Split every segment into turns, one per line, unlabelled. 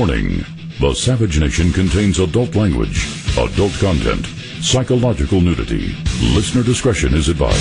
Warning. The Savage Nation contains adult language, adult content, psychological nudity. Listener discretion is advised.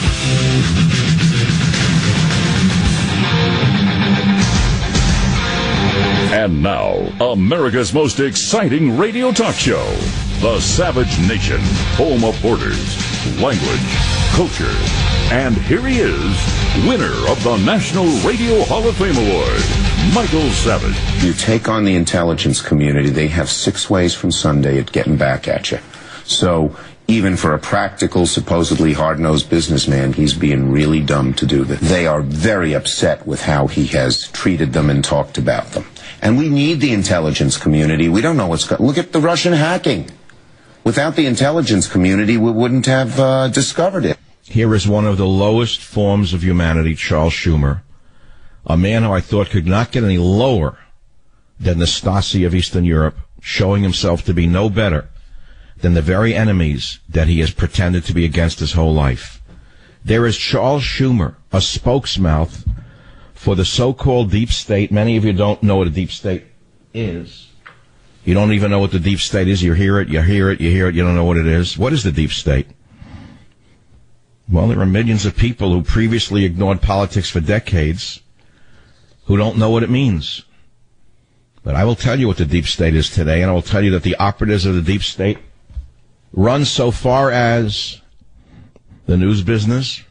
And now, America's most exciting radio talk show, The Savage Nation, home of borders, language, culture. And here he is, winner of the National Radio Hall of Fame Award, Michael Savage.
You take on the intelligence community, they have 6 ways from Sunday at getting back at you. So even for a practical, supposedly hard-nosed businessman, he's being really dumb to do this. They are very upset with how he has treated them and talked about them. And we need the intelligence community. We don't know what's going on. Look at the Russian hacking. Without the intelligence community, we wouldn't have discovered it.
Here is one of the lowest forms of humanity, Charles Schumer, a man who I thought could not get any lower than the Stasi of Eastern Europe, showing himself to be no better than the very enemies that he has pretended to be against his whole life. There is Charles Schumer, a spokesmouth for the so-called deep state. Many of you don't know what a deep state is. You don't even know what the deep state is. You hear it, you hear it, you hear it, you don't know what it is. What is the deep state? Well, there are millions of people who previously ignored politics for decades who don't know what it means. But I will tell you what the deep state is today, and I will tell you that the operatives of the deep state run so far as the news business,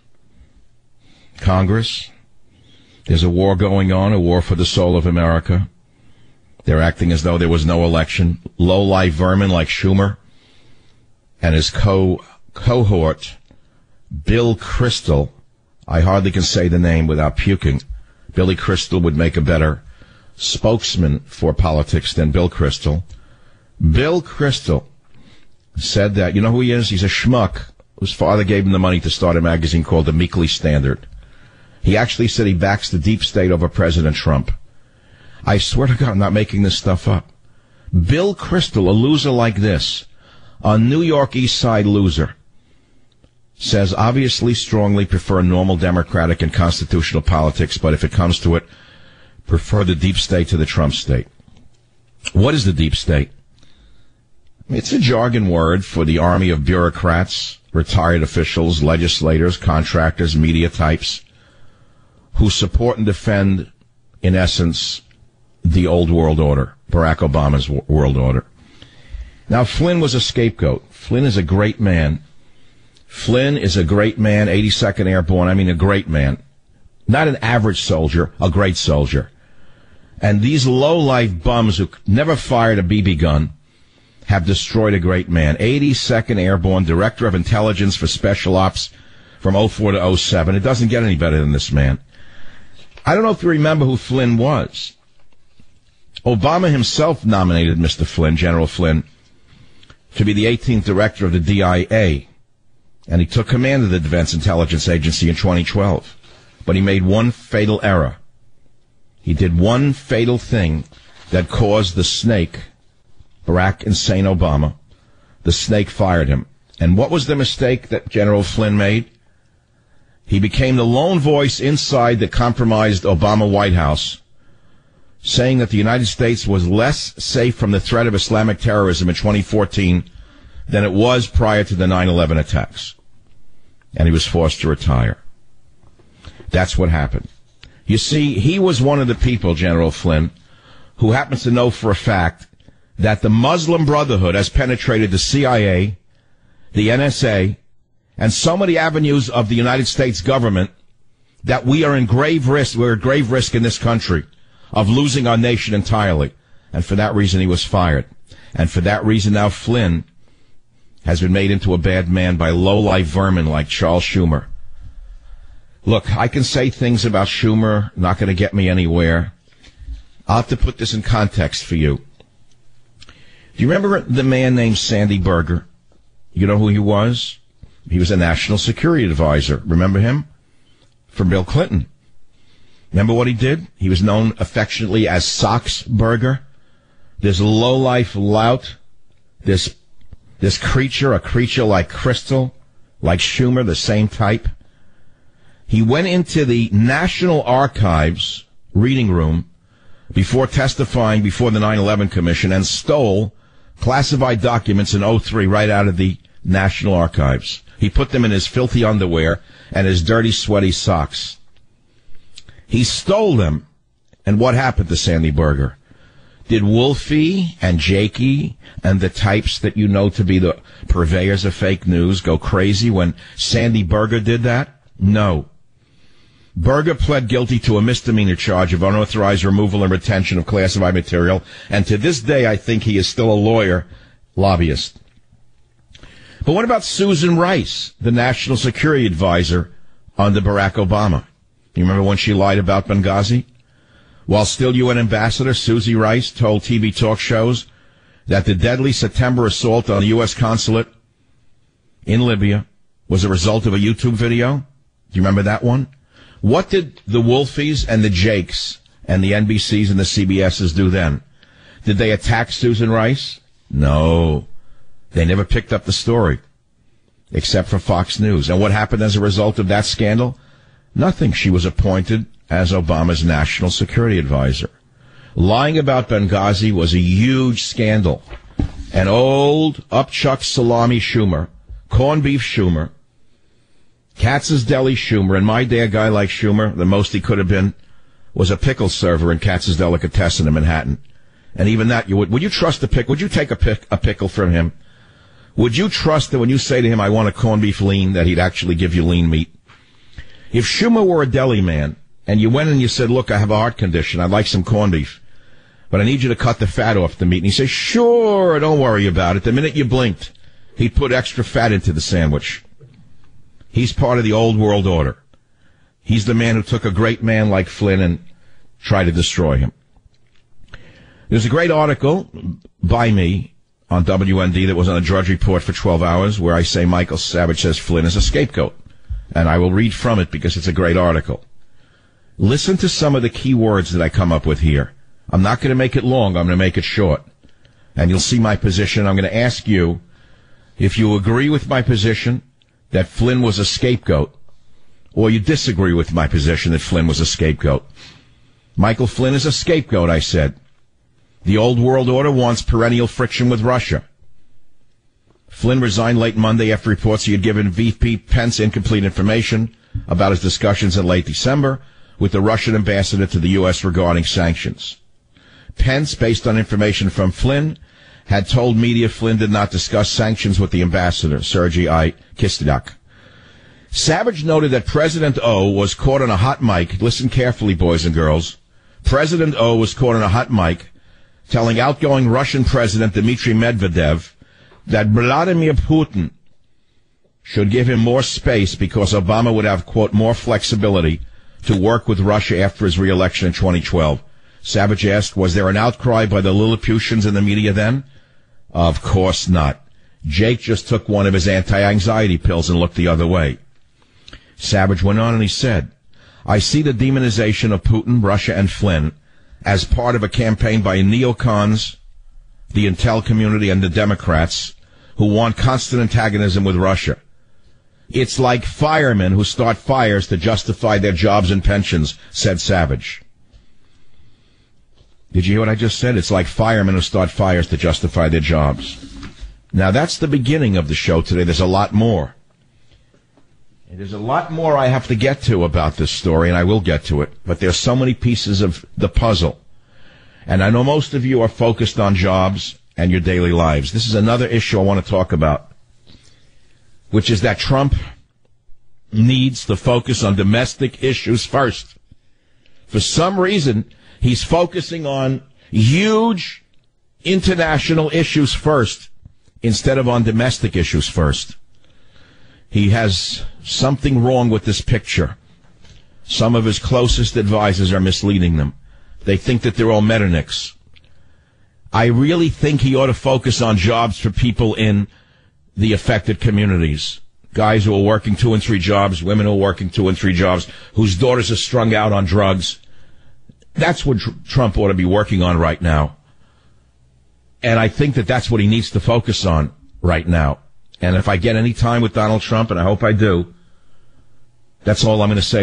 Congress. There's a war going on, a war for the soul of America. They're acting as though there was no election. Low-life vermin like Schumer and his cohort, Bill Kristol. I hardly can say the name without puking. Billy Crystal would make a better spokesman for politics than Bill Kristol. Bill Kristol said that, you know who he is? He's a schmuck whose father gave him the money to start a magazine called the Meekly Standard. He actually said he backs the deep state over President Trump. I swear to God, I'm not making this stuff up. Bill Kristol, a loser like this, a New York East Side loser, says obviously strongly prefer normal democratic and constitutional politics, but if it comes to it, prefer the deep state to the Trump state. What is the deep state? It's a jargon word for the army of bureaucrats, retired officials, legislators, contractors, media types, who support and defend, in essence, the old world order, Barack Obama's world order. Now, Flynn was a scapegoat. Flynn is a great man. Flynn is a great man, 82nd Airborne. I mean, a great man. Not an average soldier, a great soldier. And these low-life bums who never fired a BB gun have destroyed a great man. 82nd Airborne, Director of Intelligence for Special Ops from 04 to 07. It doesn't get any better than this man. I don't know if you remember who Flynn was. Obama himself nominated Mr. Flynn, General Flynn, to be the 18th Director of the DIA. And he took command of the Defense Intelligence Agency in 2012. But he made one fatal error. He did one fatal thing that caused the snake, Barack Insane Obama, the snake fired him. And what was the mistake that General Flynn made? He became the lone voice inside the compromised Obama White House, saying that the United States was less safe from the threat of Islamic terrorism in 2014 than it was prior to the 9/11 attacks. And he was forced to retire. That's what happened. You see, he was one of the people, General Flynn, who happens to know for a fact that the Muslim Brotherhood has penetrated the CIA, the NSA, and so many avenues of the United States government that we are in grave risk. We're at grave risk in this country of losing our nation entirely. And for that reason, he was fired. And for that reason, now Flynn has been made into a bad man by low-life vermin like Charles Schumer. Look, I can say things about Schumer, not going to get me anywhere. I'll have to put this in context for you. Do you remember the man named Sandy Berger? You know who he was? He was a national security advisor. Remember him? For Bill Clinton. Remember what he did? He was known affectionately as Socks Berger. This low-life lout, this creature, a creature like Kristol, like Schumer, the same type. He went into the National Archives reading room before testifying before the 9/11 Commission and stole classified documents in 2003 right out of the National Archives. He put them in his filthy underwear and his dirty, sweaty socks. He stole them. And what happened to Sandy Berger? Did Wolfie and Jakey and the types that you know to be the purveyors of fake news go crazy when Sandy Berger did that? No. Berger pled guilty to a misdemeanor charge of unauthorized removal and retention of classified material, and to this day I think he is still a lawyer, lobbyist. But what about Susan Rice, the national security advisor under Barack Obama? You remember when she lied about Benghazi? While still UN ambassador, Susie Rice told TV talk shows that the deadly September assault on the U.S. consulate in Libya was a result of a YouTube video. Do you remember that one? What did the Wolfies and the Jakes and the NBCs and the CBSs do then? Did they attack Susan Rice? No. They never picked up the story, except for Fox News. And what happened as a result of that scandal? Nothing. She was appointed as Obama's national security advisor. Lying about Benghazi was a huge scandal. An old upchuck salami Schumer, corned beef Schumer, Katz's Deli Schumer, and my day a guy like Schumer, the most he could have been, was a pickle server in Katz's Delicatessen in Manhattan. And even that, would you trust a pickle? Would you take a pickle from him? Would you trust that when you say to him, I want a corned beef lean, that he'd actually give you lean meat? If Schumer were a deli man, and you went and you said, look, I have a heart condition, I'd like some corned beef, but I need you to cut the fat off the meat. And he says, sure, don't worry about it. The minute you blinked, he'd put extra fat into the sandwich. He's part of the old world order. He's the man who took a great man like Flynn and tried to destroy him. There's a great article by me on WND that was on a Drudge Report for 12 hours where I say Michael Savage says Flynn is a scapegoat. And I will read from it because it's a great article. Listen to some of the key words that I come up with here. I'm not going to make it long. I'm going to make it short. And you'll see my position. I'm going to ask you if you agree with my position that Flynn was a scapegoat, or you disagree with my position that Flynn was a scapegoat. Michael Flynn is a scapegoat, I said. The old world order wants perennial friction with Russia. Flynn resigned late Monday after reports he had given VP Pence incomplete information about his discussions in late December with the Russian ambassador to the U.S. regarding sanctions. Pence, based on information from Flynn, had told media Flynn did not discuss sanctions with the ambassador, Sergei I. Kislyak. Savage noted that President O was caught on a hot mic. Listen carefully, boys and girls. President O was caught on a hot mic telling outgoing Russian President Dmitry Medvedev that Vladimir Putin should give him more space because Obama would have, quote, more flexibility to work with Russia after his re-election in 2012. Savage asked, was there an outcry by the Lilliputians in the media then? Of course not. Jake just took one of his anti-anxiety pills and looked the other way. Savage went on and he said, I see the demonization of Putin, Russia, and Flynn as part of a campaign by neocons, the intel community, and the Democrats who want constant antagonism with Russia. It's like firemen who start fires to justify their jobs and pensions, said Savage. Did you hear what I just said? It's like firemen who start fires to justify their jobs. Now, that's the beginning of the show today. There's a lot more. And there's a lot more I have to get to about this story, and I will get to it. But there's so many pieces of the puzzle. And I know most of you are focused on jobs and your daily lives. This is another issue I want to talk about, which is that Trump needs to focus on domestic issues first. For some reason, he's focusing on huge international issues first instead of on domestic issues first. He has something wrong with this picture. Some of his closest advisors are misleading them. They think that they're all Metternichs. I really think he ought to focus on jobs for people in the affected communities. Guys who are working 2 and 3 jobs, women who are working 2 and 3 jobs, whose daughters are strung out on drugs. That's what Trump ought to be working on right now. And I think that that's what he needs to focus on right now. And if I get any time with Donald Trump, and I hope I do, that's all I'm going to say to him.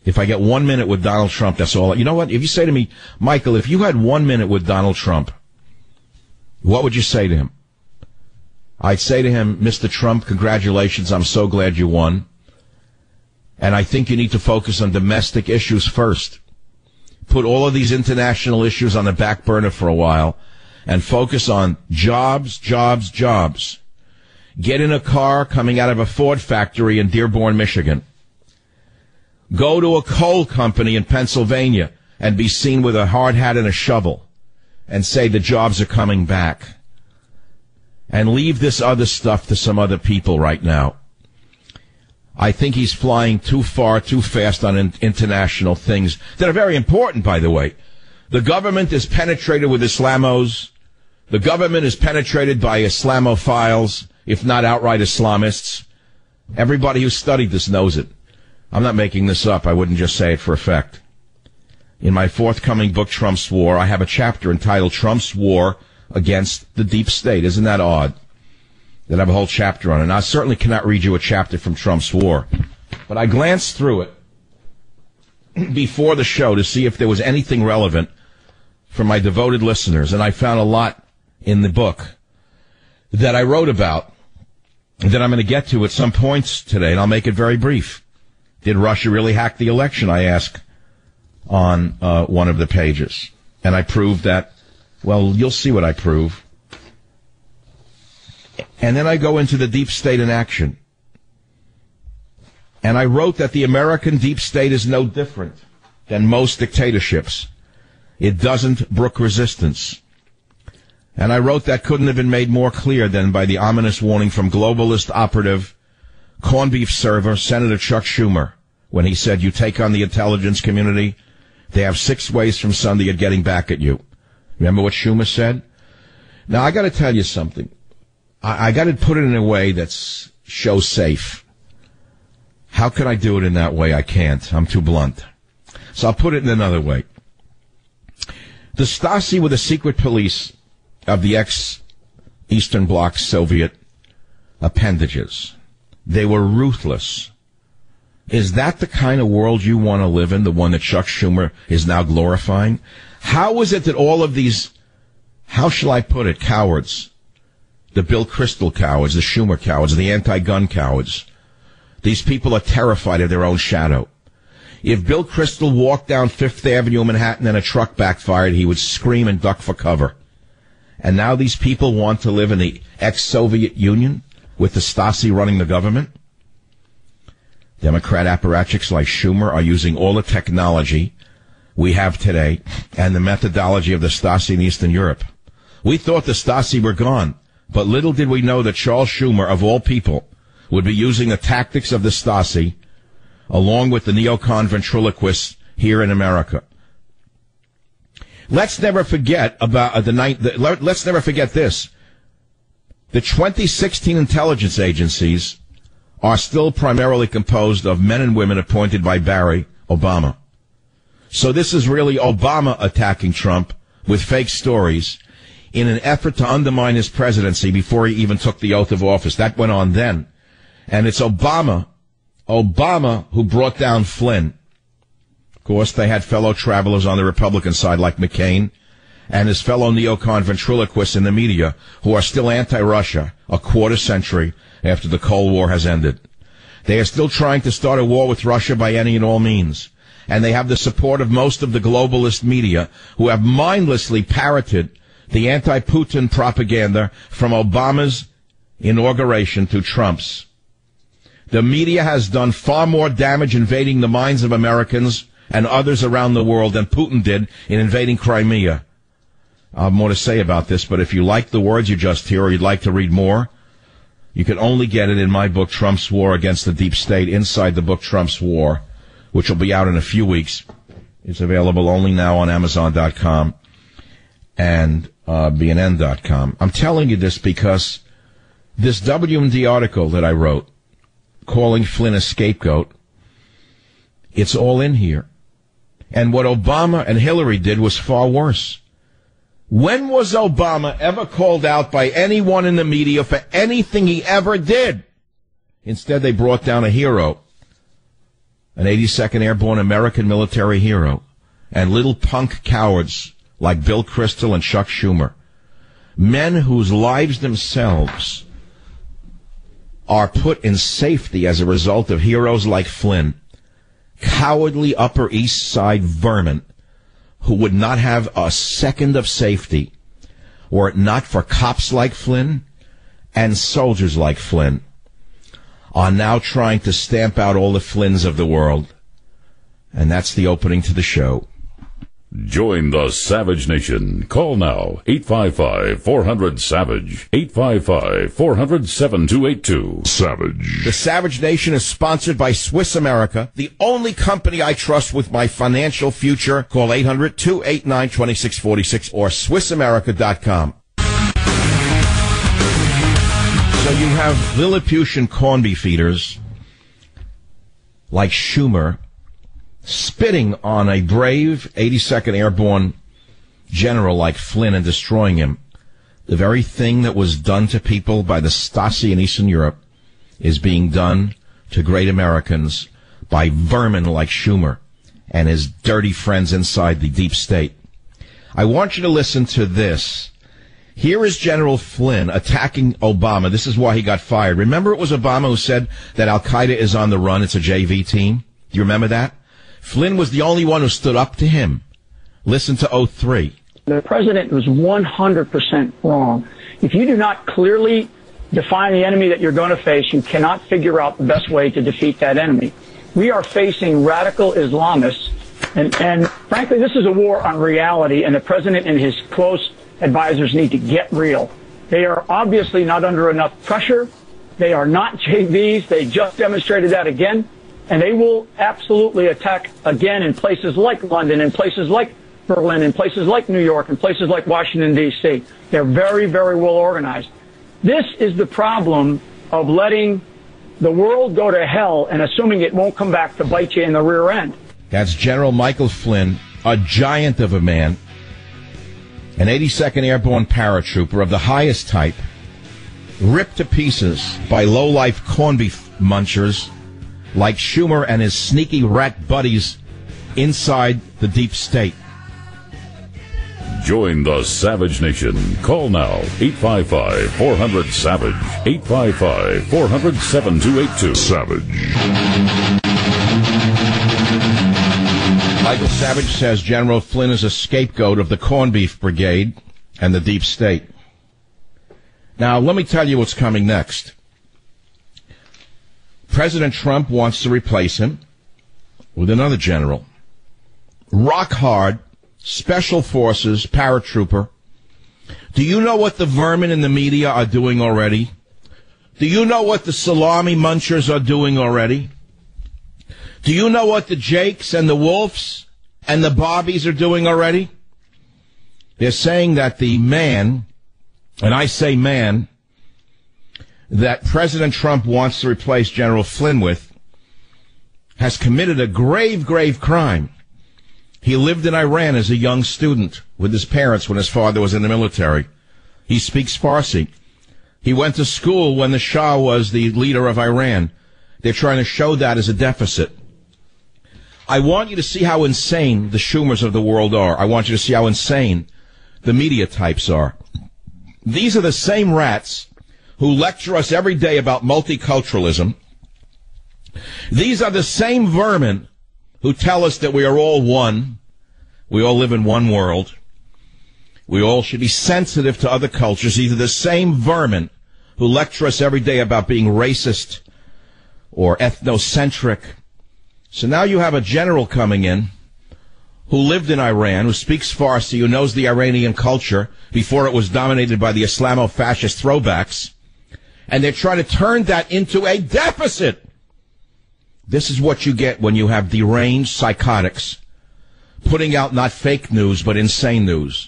If I get 1 minute with Donald Trump, that's all. You know what? If you say to me, Michael, if you had 1 minute with Donald Trump, what would you say to him? I'd say to him, Mr. Trump, congratulations. I'm so glad you won. And I think you need to focus on domestic issues first. Put all of these international issues on the back burner for a while and focus on jobs, jobs, jobs. Get in a car coming out of a Ford factory in Dearborn, Michigan. Go to a coal company in Pennsylvania and be seen with a hard hat and a shovel and say the jobs are coming back. And leave this other stuff to some other people right now. I think he's flying too far, too fast on international things that are very important, by the way. The government is penetrated with Islamos. The government is penetrated by Islamophiles, if not outright Islamists. Everybody who studied this knows it. I'm not making this up. I wouldn't just say it for effect. In my forthcoming book, Trump's War, I have a chapter entitled Trump's War Against the Deep State. Isn't that odd? That I have a whole chapter on it. And I certainly cannot read you a chapter from Trump's War. But I glanced through it before the show to see if there was anything relevant for my devoted listeners. And I found a lot in the book that I wrote about that I'm going to get to at some points today. And I'll make it very brief. Did Russia really hack the election? I ask on one of the pages. And I proved that, well, you'll see what I prove. And then I go into the deep state in action. And I wrote that the American deep state is no different than most dictatorships. It doesn't brook resistance. And I wrote that couldn't have been made more clear than by the ominous warning from globalist operative, corned beef server, Senator Chuck Schumer, when he said, you take on the intelligence community, they have 6 ways from Sunday at getting back at you. Remember what Schumer said? Now, I got to tell you something. I got to put it in a way that shows safe. How can I do it in that way? I can't. I'm too blunt. So I'll put it in another way. The Stasi were the secret police of the ex-Eastern Bloc Soviet appendages. They were ruthless. Is that the kind of world you want to live in, the one that Chuck Schumer is now glorifying? How is it that all of these, how shall I put it, cowards, the Bill Kristol cowards, the Schumer cowards, the anti-gun cowards, these people are terrified of their own shadow. If Bill Kristol walked down Fifth Avenue in Manhattan and a truck backfired, he would scream and duck for cover. And now these people want to live in the ex-Soviet Union with the Stasi running the government? Democrat apparatchiks like Schumer are using all the technology we have today and the methodology of the Stasi in Eastern Europe. We thought the Stasi were gone, but little did we know that Charles Schumer, of all people, would be using the tactics of the Stasi along with the neocon ventriloquists here in America. Let's never forget about let's never forget this. The 2016 intelligence agencies are still primarily composed of men and women appointed by Barack Obama. So this is really Obama attacking Trump with fake stories in an effort to undermine his presidency before he even took the oath of office. That went on then. And it's Obama who brought down Flynn. Of course, they had fellow travelers on the Republican side like McCain and his fellow neocon ventriloquists in the media who are still anti-Russia a quarter century after the Cold War has ended. They are still trying to start a war with Russia by any and all means. And they have the support of most of the globalist media who have mindlessly parroted the anti-Putin propaganda from Obama's inauguration to Trump's. The media has done far more damage invading the minds of Americans and others around the world than Putin did in invading Crimea. I have more to say about this, but if you like the words you just hear or you'd like to read more, you can only get it in my book, Trump's War Against the Deep State, inside the book Trump's War, which will be out in a few weeks. It's available only now on Amazon.com and BNN.com. I'm telling you this because this WMD article that I wrote, calling Flynn a scapegoat, it's all in here. And what Obama and Hillary did was far worse. When was Obama ever called out by anyone in the media for anything he ever did? Instead, they brought down a hero an 82nd Airborne American military hero, and little punk cowards like Bill Kristol and Chuck Schumer, men whose lives themselves are put in safety as a result of heroes like Flynn, cowardly Upper East Side vermin who would not have a second of safety were it not for cops like Flynn and soldiers like Flynn, are now trying to stamp out all the Flynns of the world. And that's the opening to the show.
Join the Savage Nation. Call now, 855-400-SAVAGE, 855-400-7282. Savage.
The Savage Nation is sponsored by Swiss America, the only company I trust with my financial future. Call 800-289-2646 or SwissAmerica.com. So you have Lilliputian corned beef eaters like Schumer spitting on a brave 82nd Airborne general like Flynn and destroying him. The very thing that was done to people by the Stasi in Eastern Europe is being done to great Americans by vermin like Schumer and his dirty friends inside the deep state. I want you to listen to this. Here is General Flynn attacking Obama. This is why he got fired. Remember, it was Obama who said that Al-Qaeda is on the run. It's a JV team. Do you remember that? Flynn was the only one who stood up to him. Listen to 03.
The president was 100% wrong. If you do not clearly define the enemy that you're going to face, you cannot figure out the best way to defeat that enemy. We are facing radical Islamists, and frankly, this is a war on reality, and the president and his close advisors need to get real. They are obviously not under enough pressure. They are not JVs. They just demonstrated that again. And they will absolutely attack again in places like London, in places like Berlin, in places like New York, in places like Washington, D.C. They're very, very well organized. This is the problem of letting the world go to hell and assuming it won't come back to bite you in the rear end.
That's General Michael Flynn, a giant of a man, an 82nd Airborne paratrooper of the highest type, ripped to pieces by low-life corned beef munchers like Schumer and his sneaky rat buddies inside the deep state.
Join the Savage Nation. Call now, 855-400-SAVAGE, 855-400-7282. Savage.
Michael Savage says General Flynn is a scapegoat of the corned beef brigade and the deep state. Now, let me tell you what's coming next. President Trump wants to replace him with another general. Rock hard, special forces, paratrooper. Do you know what the vermin in the media are doing already? Do you know what the salami munchers are doing already? Do you know what the Jakes and the Wolves and the Barbies are doing already? They're saying that the man, and I say man, that President Trump wants to replace General Flynn with has committed a grave, grave crime. He lived in Iran as a young student with his parents when his father was in the military. He speaks Farsi. He went to school when the Shah was the leader of Iran. They're trying to show that as a deficit. I want you to see how insane the Schumers of the world are. I want you to see how insane the media types are. These are the same rats who lecture us every day about multiculturalism. These are the same vermin who tell us that we are all one. We all live in one world. We all should be sensitive to other cultures. These are the same vermin who lecture us every day about being racist or ethnocentric. So now you have a general coming in who lived in Iran, who speaks Farsi, who knows the Iranian culture before it was dominated by the Islamo-fascist throwbacks. And they're trying to turn that into a deficit. This is what you get when you have deranged psychotics putting out not fake news, but insane news.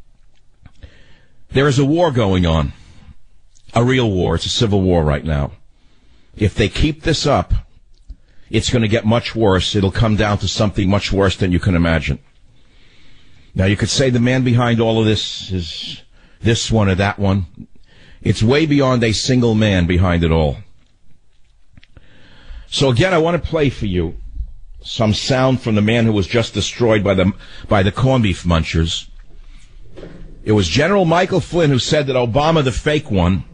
There is a war going on, a real war. It's a civil war right now. If they keep this up, it's going to get much worse. It'll come down to something much worse than you can imagine. Now, you could say the man behind all of this is this one or that one. It's way beyond a single man behind it all. So again, I want to play for you some sound from the man who was just destroyed by the corned beef munchers. It was General Michael Flynn who said that Obama the fake,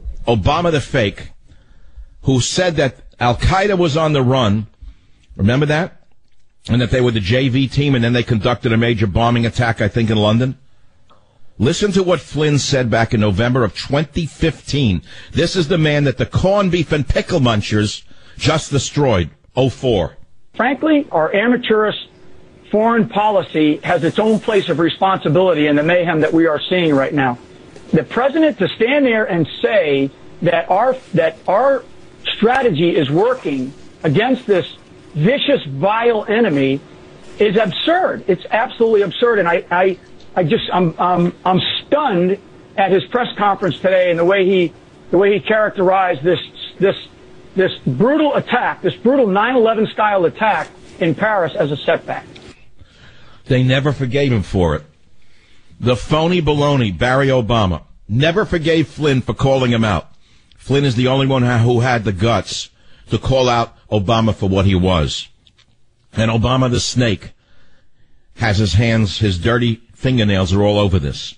who said that Al-Qaeda was on the run. Remember that? And that they were the JV team, and then they conducted a major bombing attack, I think, in London. Listen to what Flynn said back in November of 2015. This is the man that the corned beef and pickle munchers just destroyed. 04.
Frankly, our amateurish foreign policy has its own place of responsibility in the mayhem that we are seeing right now. The president to stand there and say that our strategy is working against this vicious, vile enemy is absurd. It's absolutely absurd, and I'm stunned at his press conference today and the way he characterized this brutal attack, this brutal 9/11 style attack in Paris as a setback.
They never forgave him for it. The phony baloney, Barry Obama, never forgave Flynn for calling him out. Flynn is the only one who had the guts to call out Obama for what he was. And Obama the snake has his hands, his dirty fingernails are all over this.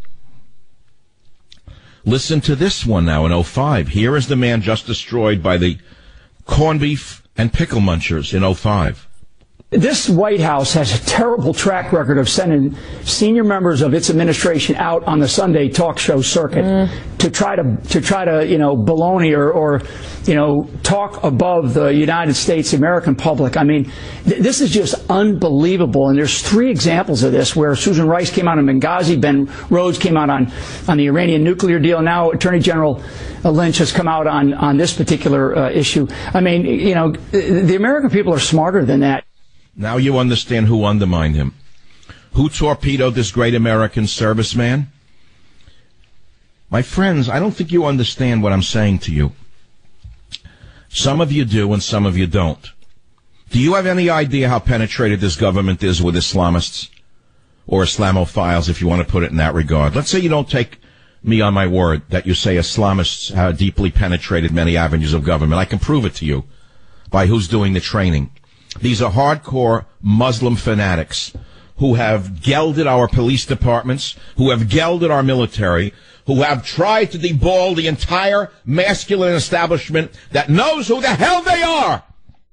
Listen to this one now in 05. Here is the man just destroyed by the corned beef and pickle munchers in 05.
This White House has a terrible track record of sending senior members of its administration out on the Sunday talk show circuit to try to baloney or talk above the United States American public. I mean, this is just unbelievable. And there's 3 examples of this where Susan Rice came out on Benghazi, Ben Rhodes came out on the Iranian nuclear deal, and now Attorney General Lynch has come out on this particular issue. I mean, the American people are smarter than that.
Now you understand who undermined him. Who torpedoed this great American serviceman? My friends, I don't think you understand what I'm saying to you. Some of you do and some of you don't. Do you have any idea how penetrated this government is with Islamists? Or Islamophiles, if you want to put it in that regard. Let's say you don't take me on my word that you say Islamists have deeply penetrated many avenues of government. I can prove it to you by who's doing the training. These are hardcore Muslim fanatics who have gelded our police departments, who have gelded our military, who have tried to deball the entire masculine establishment that knows who the hell they are.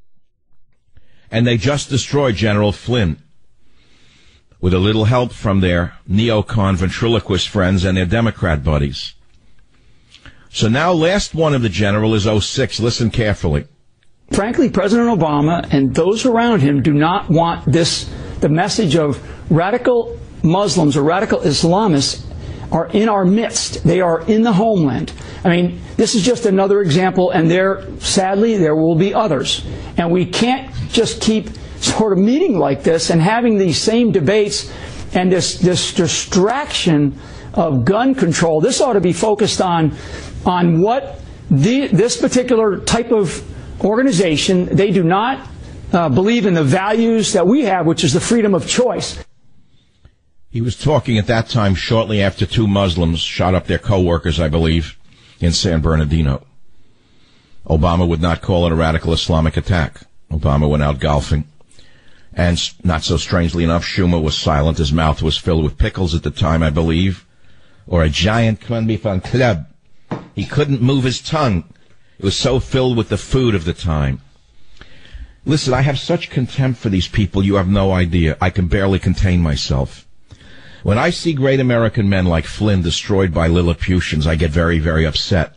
And they just destroyed General Flynn with a little help from their neocon ventriloquist friends and their Democrat buddies. So now last one of the general is 06. Listen carefully.
Frankly, President Obama and those around him do not want the message of radical Muslims or radical Islamists are in our midst. They are in the homeland. I mean, this is just another example, and sadly, there will be others. And we can't just keep sort of meeting like this and having these same debates and this distraction of gun control. This ought to be focused on what this particular type of organization, they do not believe in the values that we have, which is the freedom of choice.
He was talking at that time shortly after 2 Muslims shot up their co-workers, I believe, in San Bernardino. Obama would not call it a radical Islamic attack. Obama went out golfing. And not so strangely enough, Schumer was silent. His mouth was filled with pickles at the time, I believe, or a giant corned beef on club. He couldn't move his tongue. It was so filled with the food of the time. Listen, I have such contempt for these people, you have no idea. I can barely contain myself. When I see great American men like Flynn destroyed by Lilliputians, I get very, very upset.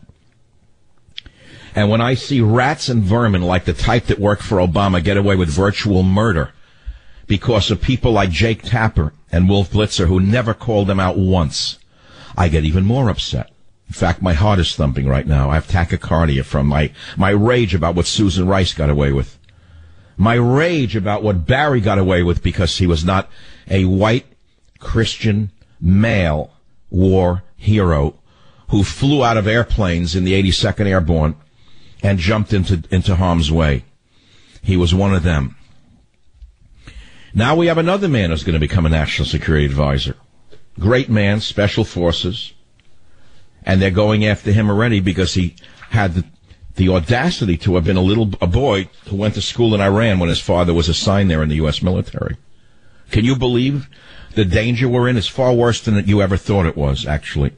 And when I see rats and vermin like the type that worked for Obama get away with virtual murder because of people like Jake Tapper and Wolf Blitzer who never called them out once, I get even more upset. In fact, my heart is thumping right now. I have tachycardia from my rage about what Susan Rice got away with. My rage about what Barry got away with because he was not a white Christian male war hero who flew out of airplanes in the 82nd Airborne and jumped into harm's way. He was one of them. Now we have another man who's going to become a national security advisor. Great man, special forces. And they're going after him already because he had the audacity to have been a boy who went to school in Iran when his father was assigned there in the U.S. military. Can you believe the danger we're in? It's far worse than you ever thought it was, actually.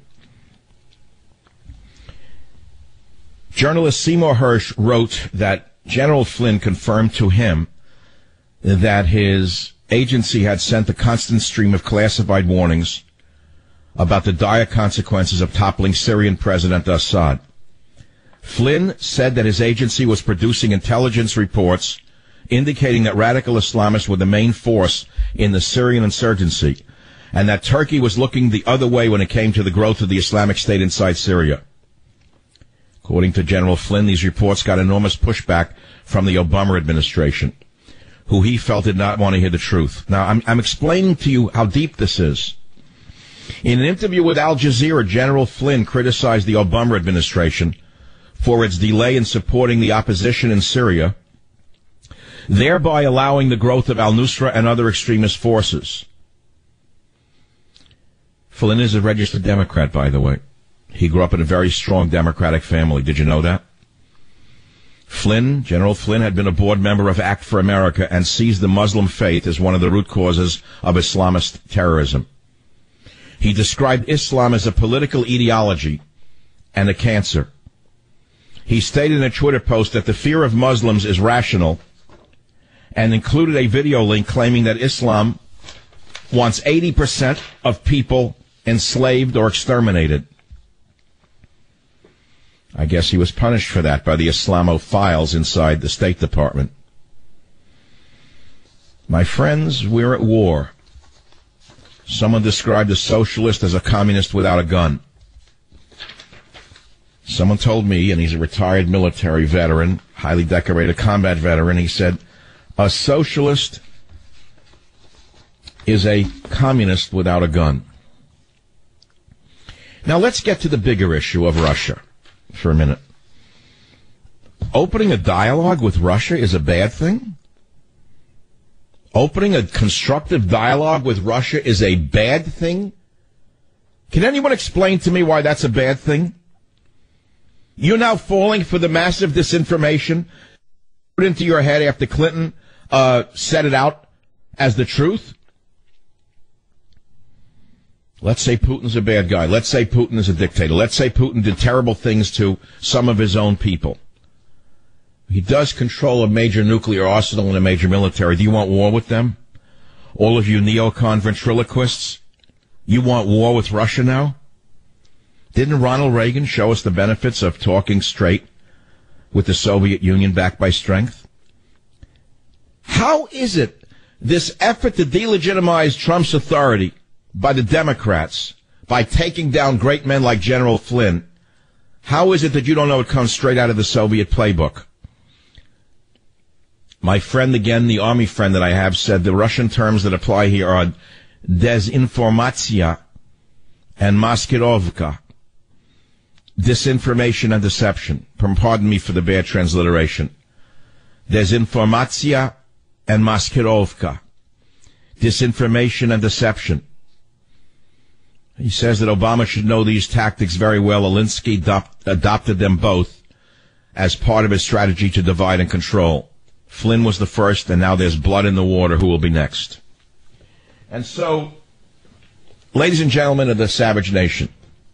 Journalist Seymour Hersh wrote that General Flynn confirmed to him that his agency had sent a constant stream of classified warnings about the dire consequences of toppling Syrian President Assad. Flynn said that his agency was producing intelligence reports indicating that radical Islamists were the main force in the Syrian insurgency, and that Turkey was looking the other way when it came to the growth of the Islamic State inside Syria. According to General Flynn, these reports got enormous pushback from the Obama administration, who he felt did not want to hear the truth. Now, I'm explaining to you how deep this is. In an interview with Al Jazeera, General Flynn criticized the Obama administration for its delay in supporting the opposition in Syria, thereby allowing the growth of al-Nusra and other extremist forces. Flynn is a registered Democrat, by the way. He grew up in a very strong Democratic family. Did you know that? General Flynn, had been a board member of Act for America and sees the Muslim faith as one of the root causes of Islamist terrorism. He described Islam as a political ideology and a cancer. He stated in a Twitter post that the fear of Muslims is rational and included a video link claiming that Islam wants 80% of people enslaved or exterminated. I guess he was punished for that by the Islamophiles inside the State Department. My friends, we're at war. Someone described a socialist as a communist without a gun. Someone told me, and he's a retired military veteran, highly decorated combat veteran, he said, a socialist is a communist without a gun. Now let's get to the bigger issue of Russia for a minute. Opening a dialogue with Russia is a bad thing? Opening a constructive dialogue with Russia is a bad thing? Can anyone explain to me why that's a bad thing? You're now falling for the massive disinformation put into your head after Clinton set it out as the truth? Let's say Putin's a bad guy. Let's say Putin is a dictator. Let's say Putin did terrible things to some of his own people. He does control a major nuclear arsenal and a major military. Do you want war with them? All of you neocon ventriloquists, you want war with Russia now? Didn't Ronald Reagan show us the benefits of talking straight with the Soviet Union backed by strength? How is it this effort to delegitimize Trump's authority by the Democrats, by taking down great men like General Flynn, how is it that you don't know it comes straight out of the Soviet playbook? My friend, again, the army friend that I have, said the Russian terms that apply here are desinformatia and maskirovka. Disinformation and deception. Pardon me for the bad transliteration. Desinformatia and maskirovka. Disinformation and deception. He says that Obama should know these tactics very well. Alinsky adopted them both as part of his strategy to divide and control. Flynn was the first, and now there's blood in the water. Who will be next? And so, ladies and gentlemen of the Savage Nation,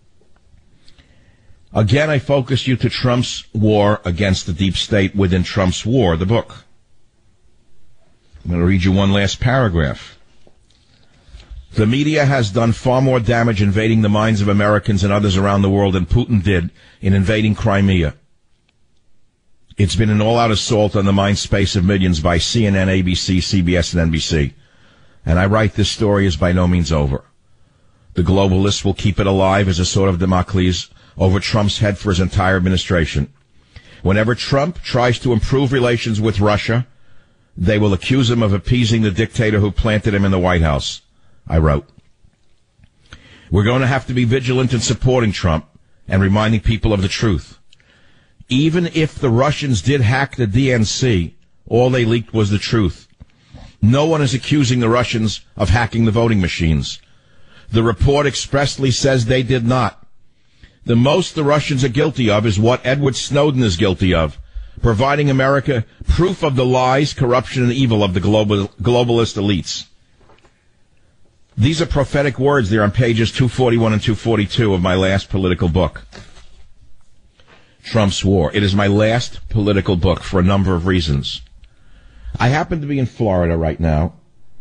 again, I focus you to Trump's war against the deep state within Trump's war, the book. I'm going to read you one last paragraph. The media has done far more damage invading the minds of Americans and others around the world than Putin did in invading Crimea. It's been an all-out assault on the mind space of millions by CNN, ABC, CBS, and NBC. And I write this story is by no means over. The globalists will keep it alive as a sword of Damocles over Trump's head for his entire administration. Whenever Trump tries to improve relations with Russia, they will accuse him of appeasing the dictator who planted him in the White House. I wrote, we're going to have to be vigilant in supporting Trump and reminding people of the truth. Even if the Russians did hack the DNC, all they leaked was the truth. No one is accusing the Russians of hacking the voting machines. The report expressly says they did not. The most the Russians are guilty of is what Edward Snowden is guilty of, providing America proof of the lies, corruption, and evil of the globalist elites. These are prophetic words. They're on pages 241 and 242 of my last political book, Trump's War. It is my last political book for a number of reasons. I happen to be in Florida right now.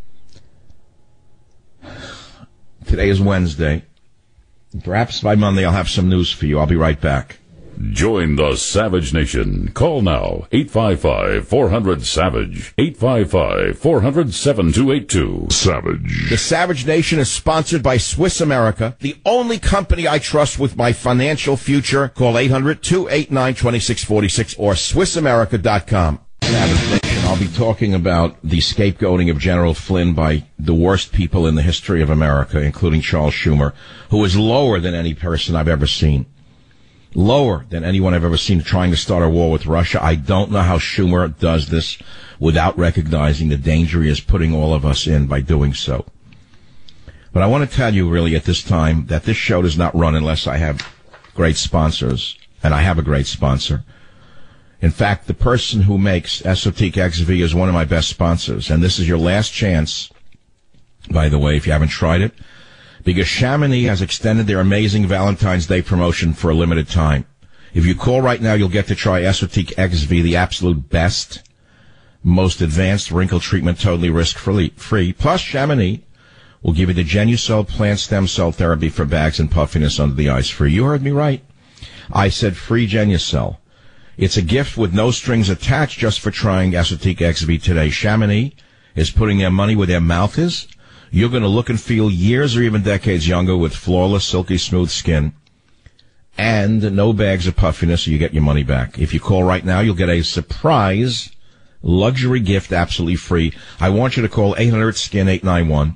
Today is Wednesday. Perhaps by Monday I'll have some news for you. I'll be right back.
Join the Savage Nation. Call now, 855-400-SAVAGE, 855-400-7282. Savage.
The Savage Nation is sponsored by Swiss America, the only company I trust with my financial future. Call 800-289-2646 or SwissAmerica.com. Savage Nation. I'll be talking about the scapegoating of General Flynn by the worst people in the history of America, including Charles Schumer, who is lower than any person I've ever seen. Lower than anyone I've ever seen trying to start a war with Russia. I don't know how Schumer does this without recognizing the danger he is putting all of us in by doing so. But I want to tell you really at this time that this show does not run unless I have great sponsors, and I have a great sponsor. In fact, the person who makes Esoteric XV is one of my best sponsors, and this is your last chance, by the way, if you haven't tried it, because Chamonix has extended their amazing Valentine's Day promotion for a limited time. If you call right now, you'll get to try Esoteric XV, the absolute best, most advanced wrinkle treatment, totally risk-free. Plus, Chamonix will give you the Genucell plant stem cell therapy for bags and puffiness under the eyes free. You heard me right. I said free Genucell. It's a gift with no strings attached just for trying Esoteric XV today. Chamonix is putting their money where their mouth is. You're going to look and feel years or even decades younger with flawless, silky smooth skin and no bags of puffiness, so you get your money back. If you call right now, you'll get a surprise luxury gift absolutely free. I want you to call 800-SKIN-891,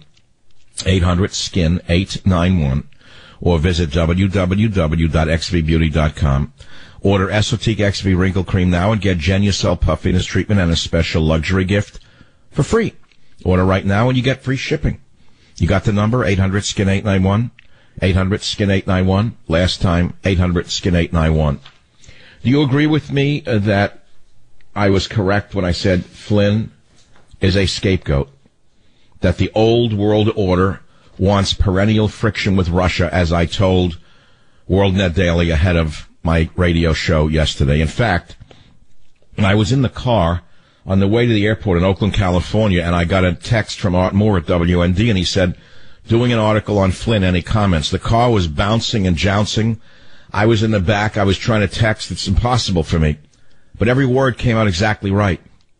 800-SKIN-891, or visit www.xvbeauty.com. Order Esoteric XV Wrinkle Cream now and get Genucell Puffiness Treatment and a special luxury gift for free. Order right now and you get free shipping. You got the number, 800-SKIN-891, 800-SKIN-891. Last time, 800-SKIN-891. Do you agree with me that I was correct when I said Flynn is a scapegoat? That the old world order wants perennial friction with Russia, as I told WorldNet Daily ahead of my radio show yesterday. In fact, I was in the car on the way to the airport in Oakland, California, and I got a text from Art Moore at WND, and he said, doing an article on Flynn, any comments? The car was bouncing and jouncing. I was in the back. I was trying to text. It's impossible for me. But every word came out exactly right.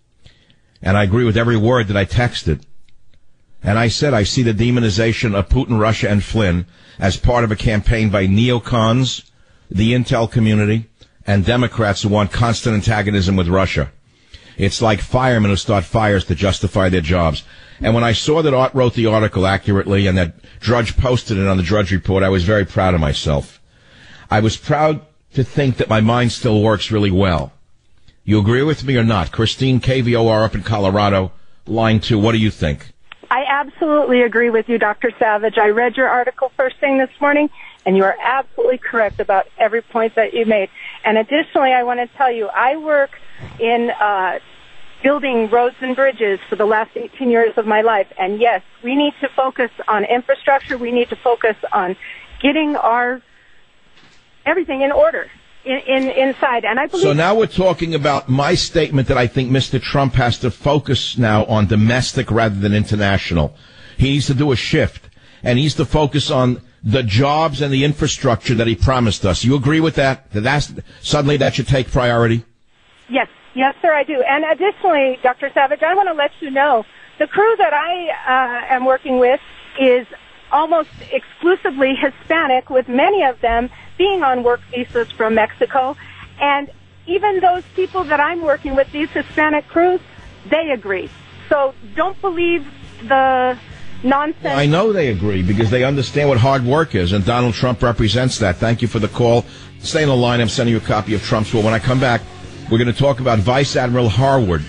And I agree with every word that I texted. And I said, I see the demonization of Putin, Russia, and Flynn as part of a campaign by neocons, the intel community, and Democrats who want constant antagonism with Russia. It's like firemen who start fires to justify their jobs. And when I saw that Art wrote the article accurately and that Drudge posted it on the Drudge Report, I was very proud of myself. I was proud to think that my mind still works really well. You agree with me or not? Christine, KVOR up in Colorado, line 2, what do you think?
I absolutely agree with you, Dr. Savage. I read your article first thing this morning, and you are absolutely correct about every point that you made. And additionally, I want to tell you, I work in building roads and bridges for the last 18 years of my life. And yes, we need to focus on infrastructure. We need to focus on getting our everything in order inside. And I believe. So
now we're talking about my statement that I think Mr. Trump has to focus now on domestic rather than international. He needs to do a shift, and he needs to focus on the jobs and the infrastructure that he promised us. You agree with that? Suddenly that should take priority?
Yes. Yes, sir, I do. And additionally, Dr. Savage, I want to let you know, the crew that I am working with is almost exclusively Hispanic, with many of them being on work visas from Mexico. And even those people that I'm working with, these Hispanic crews, they agree. So don't believe the nonsense.
I know they agree because they understand what hard work is, and Donald Trump represents that. Thank you for the call. Stay on the line. I'm sending you a copy of Trump's War. When I come back, we're going to talk about Vice Admiral Harwood,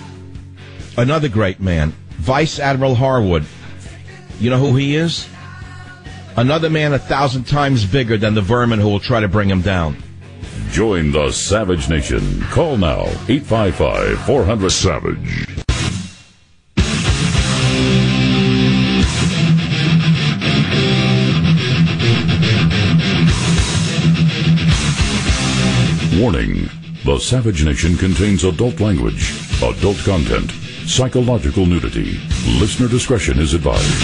another great man. Vice Admiral Harwood. You know who he is? Another man 1,000 times bigger than the vermin who will try to bring him down.
Join the Savage Nation. Call now, 855-400-SAVAGE. Warning. The Savage Nation contains adult language, adult content, psychological nudity. Listener discretion is advised.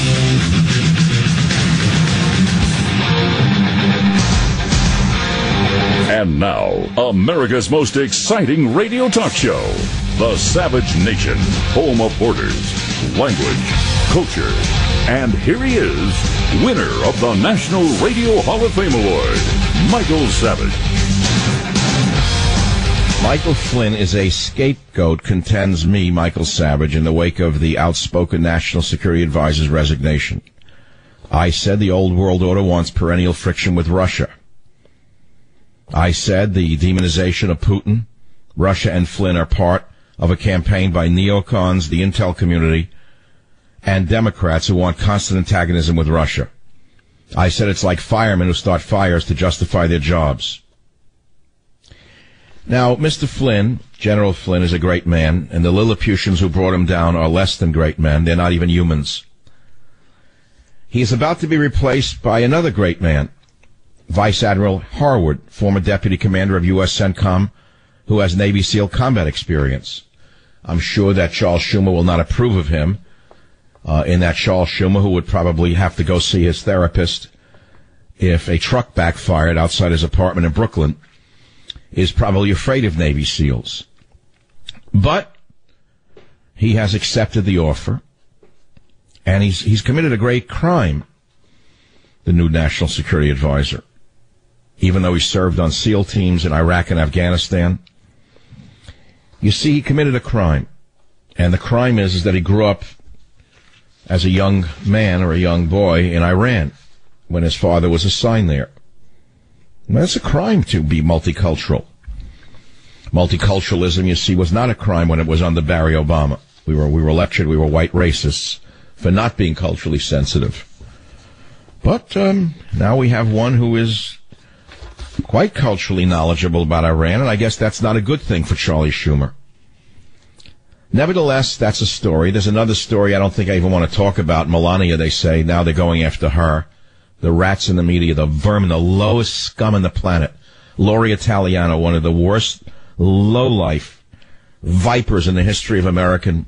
And now, America's most exciting radio talk show, The Savage Nation, home of borders, language, culture, and here he is, winner of the National Radio Hall of Fame Award, Michael Savage.
Michael Flynn is a scapegoat, contends me, Michael Savage, in the wake of the outspoken National Security Advisor's resignation. I said the old world order wants perennial friction with Russia. I said the demonization of Putin, Russia, and Flynn are part of a campaign by neocons, the intel community, and Democrats who want constant antagonism with Russia. I said it's like firemen who start fires to justify their jobs. Now, Mr. Flynn, General Flynn, is a great man, and the Lilliputians who brought him down are less than great men. They're not even humans. He is about to be replaced by another great man, Vice Admiral Harwood, former Deputy Commander of U.S. CENTCOM, who has Navy SEAL combat experience. I'm sure that Charles Schumer will not approve of him, in that Charles Schumer, who would probably have to go see his therapist if a truck backfired outside his apartment in Brooklyn, is probably afraid of Navy SEALs. But he has accepted the offer, and he's committed a great crime, the new National Security Advisor. Even though he served on SEAL teams in Iraq and Afghanistan, you see, he committed a crime. And the crime is that he grew up as a young man or a young boy in Iran when his father was assigned there. That's a crime to be multicultural. Multiculturalism, you see, was not a crime when it was under Barry Obama. We were lectured we were white racists for not being culturally sensitive. But now we have one who is quite culturally knowledgeable about Iran, and I guess that's not a good thing for Charlie Schumer. Nevertheless, that's a story. There's another story I don't think I even want to talk about. Melania, they say, now they're going after her. The rats in the media, the vermin, the lowest scum on the planet. Lori Italiano, one of the worst low-life vipers in the history of American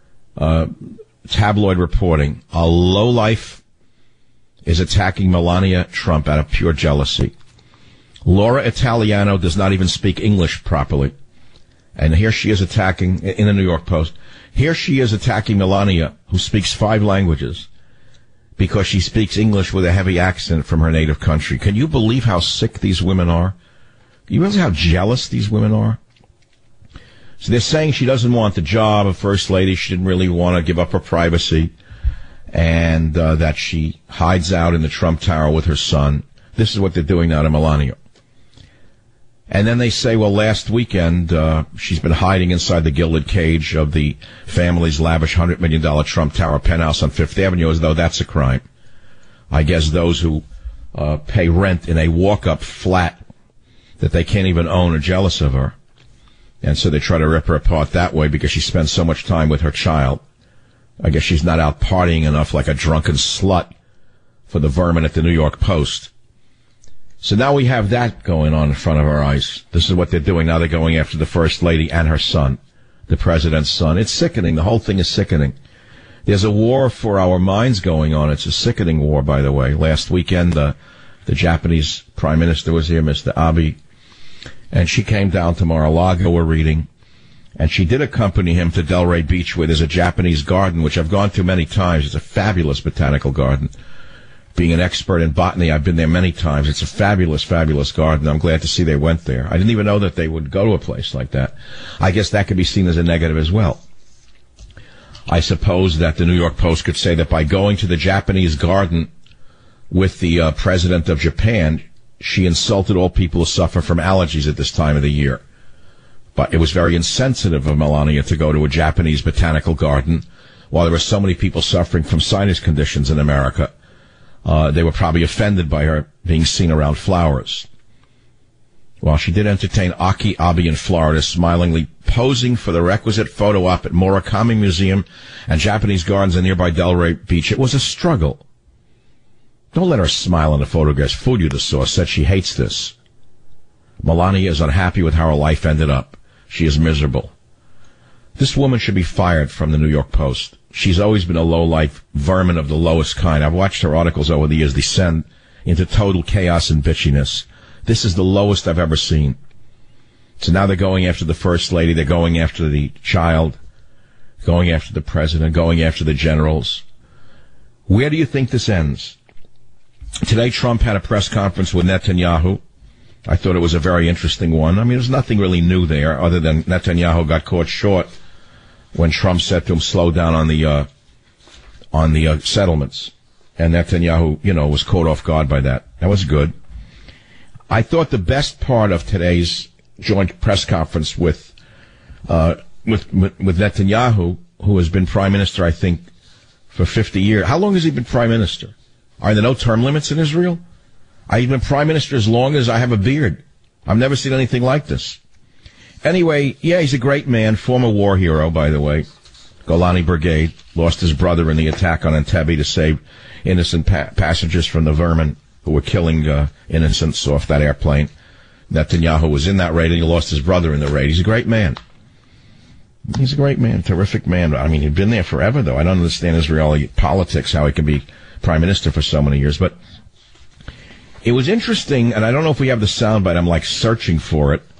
tabloid reporting. A low-life is attacking Melania Trump out of pure jealousy. Laura Italiano does not even speak English properly. And here she is attacking, in the New York Post, here she is attacking Melania, who speaks 5 languages, because she speaks English with a heavy accent from her native country. Can you believe how sick these women are? Can you realize how jealous these women are? So they're saying she doesn't want the job of First Lady. She didn't really want to give up her privacy, and that she hides out in the Trump Tower with her son. This is what they're doing now to Melania. And then they say, well, last weekend, she's been hiding inside the gilded cage of the family's lavish $100 million Trump Tower penthouse on Fifth Avenue, as though that's a crime. I guess those who pay rent in a walk-up flat that they can't even own are jealous of her. And so they try to rip her apart that way because she spends so much time with her child. I guess she's not out partying enough like a drunken slut for the vermin at the New York Post. So now we have that going on in front of our eyes. This is what they're doing. Now they're going after the First Lady and her son, the President's son. It's sickening. The whole thing is sickening. There's a war for our minds going on. It's a sickening war, by the way. Last weekend, the Japanese Prime Minister was here, Mr. Abe, and she came down to Mar-a-Lago, we're reading, and she did accompany him to Delray Beach, where there's a Japanese garden, which I've gone to many times. It's a fabulous botanical garden. Being an expert in botany, I've been there many times. It's a fabulous, fabulous garden. I'm glad to see they went there. I didn't even know that they would go to a place like that. I guess that could be seen as a negative as well. I suppose that the New York Post could say that by going to the Japanese garden with the president of Japan, she insulted all people who suffer from allergies at this time of the year. But it was very insensitive of Melania to go to a Japanese botanical garden while there were so many people suffering from sinus conditions in America. They were probably offended by her being seen around flowers. While she did entertain Aki Abe in Florida, smilingly posing for the requisite photo op at Murakami Museum and Japanese Gardens in nearby Delray Beach, it was a struggle. Don't let her smile in the photographs fool you, the source said. She hates this. Melania is unhappy with how her life ended up. She is miserable. This woman should be fired from the New York Post. She's always been a low-life vermin of the lowest kind. I've watched her articles over the years descend into total chaos and bitchiness. This is the lowest I've ever seen. So now they're going after the First Lady, they're going after the child, going after the President, going after the generals. Where do you think this ends? Today, Trump had a press conference with Netanyahu. I thought it was a very interesting one. I mean, there's nothing really new there other than Netanyahu got caught short when Trump said to him, slow down on the settlements. And Netanyahu, was caught off guard by that. That was good. I thought the best part of today's joint press conference with Netanyahu, who has been prime minister, I think, for 50 years. How long has he been prime minister? Are there no term limits in Israel? I've been prime minister as long as I have a beard. I've never seen anything like this. Anyway, yeah, he's a great man, former war hero, by the way. Golani Brigade lost his brother in the attack on Entebbe to save innocent passengers from the vermin who were killing innocents off that airplane. Netanyahu was in that raid, and he lost his brother in the raid. He's a great man. He's a great man, terrific man. I mean, he'd been there forever, though. I don't understand Israeli politics, how he can be prime minister for so many years. But it was interesting, and I don't know if we have the soundbite. I'm, searching for it.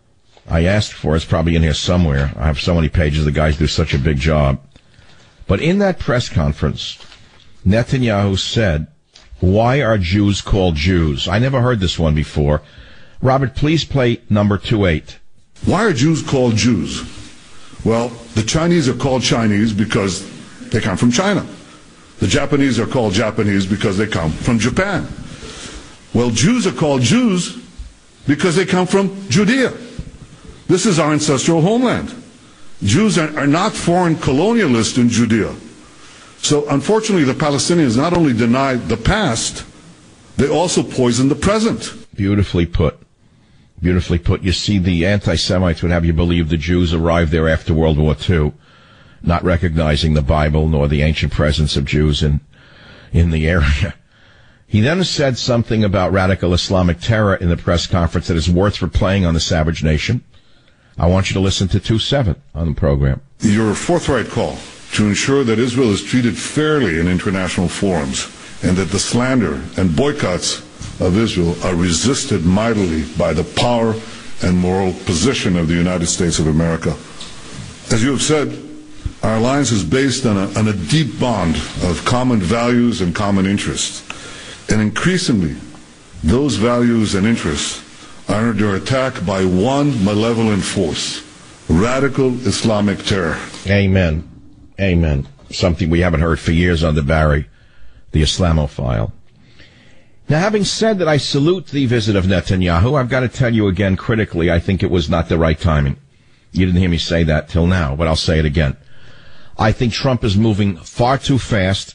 I asked for it. It's probably in here somewhere. I have so many pages. The guys do such a big job. But in that press conference, Netanyahu said, why are Jews called Jews? I never heard this one before. Robert, please play number 28.
Why are Jews called Jews? Well, the Chinese are called Chinese because they come from China. The Japanese are called Japanese because they come from Japan. Well, Jews are called Jews because they come from Judea. This is our ancestral homeland. Jews are not foreign colonialists in Judea. So, unfortunately, the Palestinians not only denied the past, they also poisoned the present.
Beautifully put. Beautifully put. You see, the anti-Semites would have you believe the Jews arrived there after World War II, not recognizing the Bible nor the ancient presence of Jews in the area. He then said something about radical Islamic terror in the press conference that is worth replaying on the Savage Nation. I want you to listen to 2-7 on the program.
Your forthright call to ensure that Israel is treated fairly in international forums and that the slander and boycotts of Israel are resisted mightily by the power and moral position of the United States of America. As you have said, our alliance is based on a deep bond of common values and common interests. And increasingly, those values and interests are under attack by one malevolent force, radical Islamic terror.
Amen. Amen. Something we haven't heard for years under Barry, the Islamophile. Now, having said that, I salute the visit of Netanyahu. I've got to tell you again critically, I think it was not the right timing. You didn't hear me say that till now, but I'll say it again. I think Trump is moving far too fast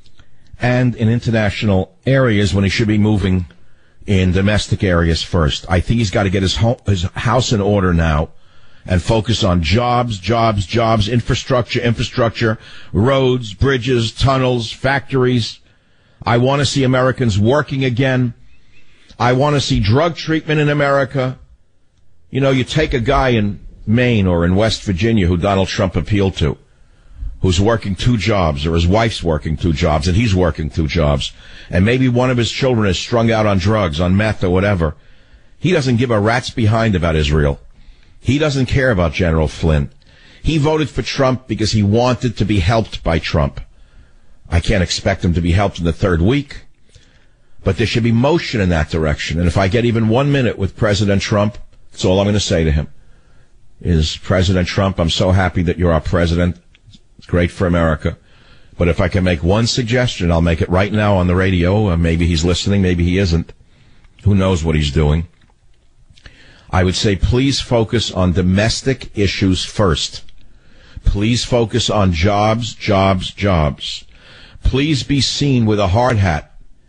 and in international areas when he should be moving in domestic areas first. I think he's got to get his house in order now and focus on jobs, infrastructure, roads, bridges, tunnels, factories. I want to see Americans working again. I want to see drug treatment in America. You know, you take a guy in Maine or in West Virginia who Donald Trump appealed to, who's working 2 jobs, or his wife's working 2 jobs, and he's working 2 jobs, and maybe one of his children is strung out on drugs, on meth or whatever. He doesn't give a rat's behind about Israel. He doesn't care about General Flynn. He voted for Trump because he wanted to be helped by Trump. I can't expect him to be helped in the 3rd week, but there should be motion in that direction. And if I get even 1 minute with President Trump, that's all I'm going to say to him, is, President Trump, I'm so happy that you're our president. It's great for America. But if I can make one suggestion, I'll make it right now on the radio. Maybe he's listening, maybe he isn't. Who knows what he's doing? I would say please focus on domestic issues first. Please focus on jobs. Please be seen with a hard hat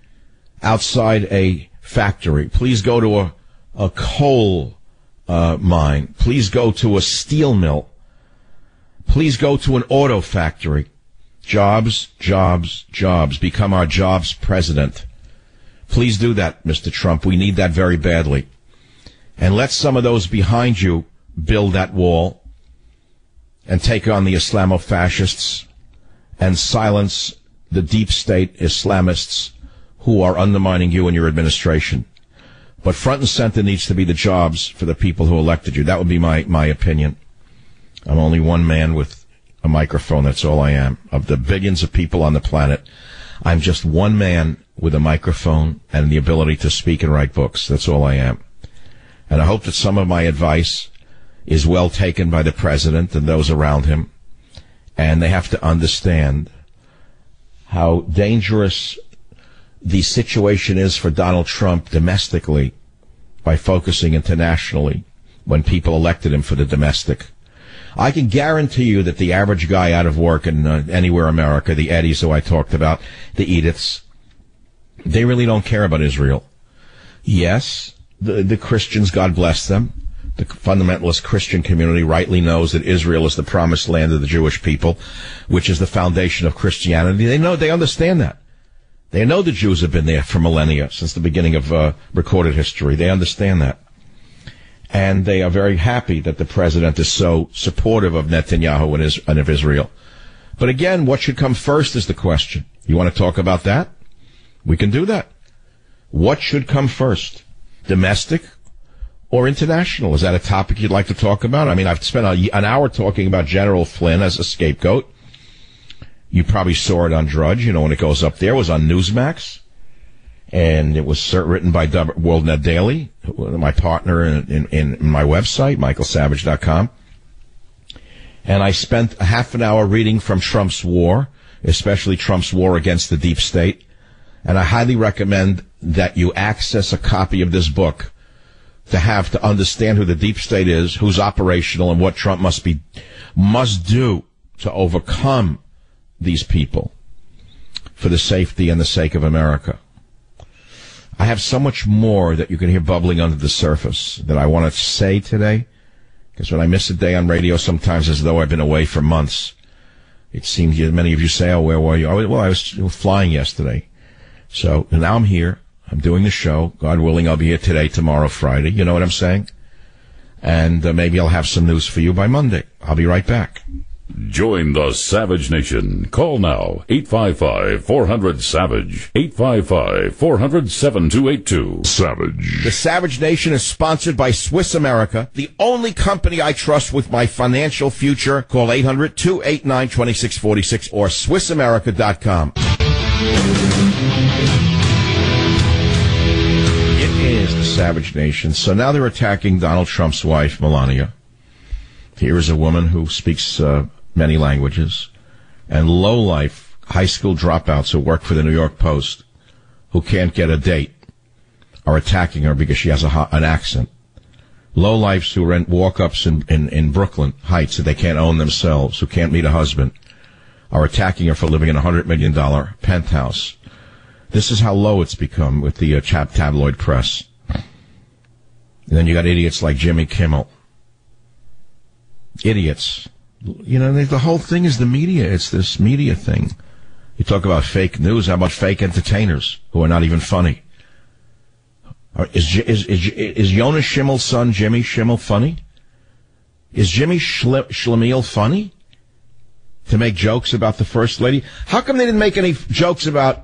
outside a factory. Please go to a coal mine. Please go to a steel mill. Please go to an auto factory. Jobs, jobs, jobs. Become our jobs president. Please do that, Mr. Trump. We need that very badly. And let some of those behind you build that wall and take on the Islamofascists and silence the deep state Islamists who are undermining you and your administration. But front and center needs to be the jobs for the people who elected you. That would be my opinion. I'm only one man with a microphone. That's all I am. Of the billions of people on the planet, I'm just one man with a microphone and the ability to speak and write books. That's all I am. And I hope that some of my advice is well taken by the president and those around him. And they have to understand how dangerous the situation is for Donald Trump domestically by focusing internationally when people elected him for the domestic. I can guarantee you that the average guy out of work in anywhere in America, the Eddies who I talked about, the Ediths, they really don't care about Israel. Yes, the Christians, God bless them, the fundamentalist Christian community rightly knows that Israel is the promised land of the Jewish people, which is the foundation of Christianity. They understand that. They know the Jews have been there for millennia, since the beginning of recorded history. They understand that. And they are very happy that the president is so supportive of Netanyahu and of Israel. But again, what should come first is the question. You want to talk about that? We can do that. What should come first? Domestic or international? Is that a topic you'd like to talk about? I mean, I've spent an hour talking about General Flynn as a scapegoat. You probably saw it on Drudge, when it goes up there. It was on Newsmax. And it was written by WorldNet Daily, my partner in my website, michaelsavage.com. And I spent a half an hour reading from Trump's war, especially Trump's war against the deep state. And I highly recommend that you access a copy of this book to understand who the deep state is, who's operational, and what Trump must do to overcome these people for the safety and the sake of America. I have so much more that you can hear bubbling under the surface that I want to say today, because when I miss a day on radio, sometimes as though I've been away for months. It seems many of you say, oh, where were you? Oh, well, I was flying yesterday. So now I'm here. I'm doing the show. God willing, I'll be here today, tomorrow, Friday. You know what I'm saying? And maybe I'll have some news for you by Monday. I'll be right back.
Join the Savage Nation. Call now, 855-400-SAVAGE, 855-400-7282. Savage.
The Savage Nation is sponsored by Swiss America, the only company I trust with my financial future. Call 800-289-2646 or SwissAmerica.com. It is the Savage Nation. So now they're attacking Donald Trump's wife, Melania. Here is a woman who speaks many languages, and low-life high school dropouts who work for the New York Post, who can't get a date, are attacking her because she has an accent. Low-lifes who rent walk-ups in Brooklyn Heights that they can't own themselves, who can't meet a husband, are attacking her for living in a $100 million penthouse. This is how low it's become with the tabloid press. And then you got idiots like Jimmy Kimmel. Idiots. The whole thing is the media. It's this media thing. You talk about fake news. How about fake entertainers who are not even funny? Is Jonas Schimmel's son, Jimmy Schimmel, funny? Is Jimmy Schlemiel funny? To make jokes about the First Lady? How come they didn't make any jokes about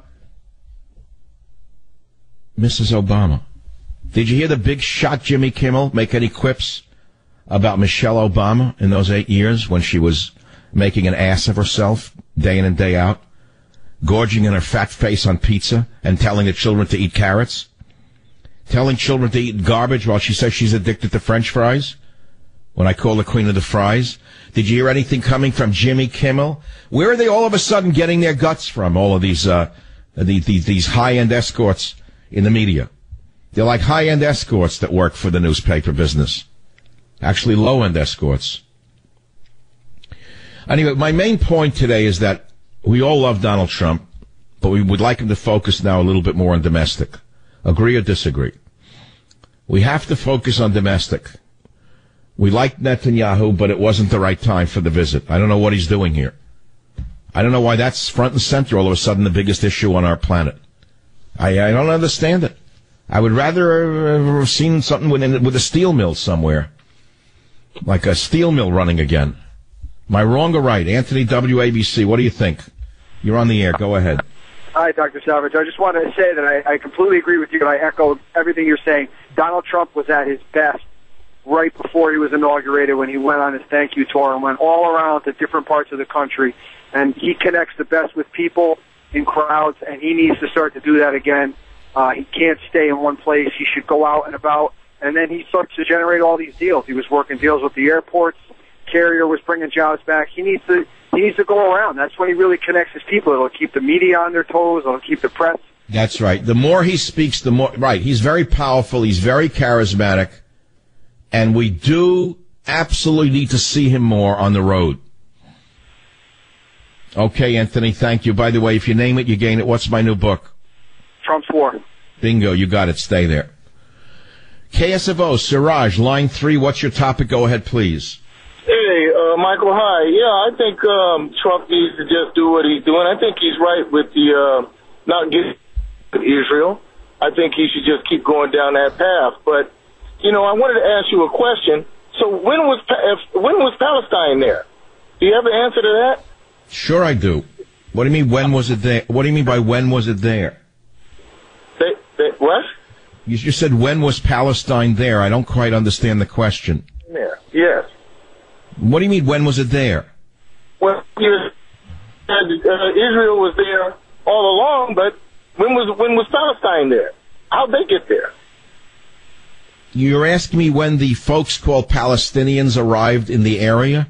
Mrs. Obama? Did you hear the big shot Jimmy Kimmel make any quips about Michelle Obama in those 8 years when she was making an ass of herself day in and day out, gorging in her fat face on pizza and telling the children to eat carrots, telling children to eat garbage while she says she's addicted to French fries? When I call the queen of the fries, did you hear anything coming from Jimmy Kimmel? Where are they all of a sudden getting their guts from? All of these high-end escorts in the media. They're like high-end escorts that work for the newspaper business. Actually, low-end escorts. Anyway, my main point today is that we all love Donald Trump. But we would like him to focus now a little bit more on domestic. Agree or disagree? We have to focus on domestic. We like Netanyahu, but it wasn't the right time for the visit. I don't know what he's doing here. I don't know why that's front and center all of a sudden the biggest issue on our planet. I don't understand it. I would rather have seen something with a steel mill somewhere. Like a steel mill running again. Am I wrong or right? Anthony WABC, what do you think? You're on the air. Go ahead.
Hi, Dr. Savage. I just wanted to say that I completely agree with you, and I echo everything you're saying. Donald Trump was at his best right before he was inaugurated when he went on his thank you tour and went all around to different parts of the country. And he connects the best with people in crowds, and he needs to start to do that again. He can't stay in one place. He should go out and about. And then he starts to generate all these deals. He was working deals with the airports. Carrier was bringing jobs back. He needs to go around. That's when he really connects his people. It'll keep the media on their toes. It'll keep the press.
That's right. The more he speaks, the more... Right. He's very powerful. He's very charismatic. And we do absolutely need to see him more on the road. Okay, Anthony, thank you. By the way, if you name it, you gain it. What's my new book?
Trump's War.
Bingo. You got it. Stay there. KSFO, Siraj, line 3. What's your topic? Go ahead, please.
Hey, Michael, hi. Yeah, I think Trump needs to just do what he's doing. I think he's right with the not getting Israel. I think he should just keep going down that path. But, you know, I wanted to ask you a question. So when was Palestine there? Do you have an answer to that?
Sure I do. What do you mean, when was it there? What do you mean by when was it there?
What?
You just said, when was Palestine there? I don't quite understand the question.
There, yes.
What do you mean, when was it there?
Well, Israel was there all along, but when was Palestine there? How'd they get there?
You're asking me when the folks called Palestinians arrived in the area?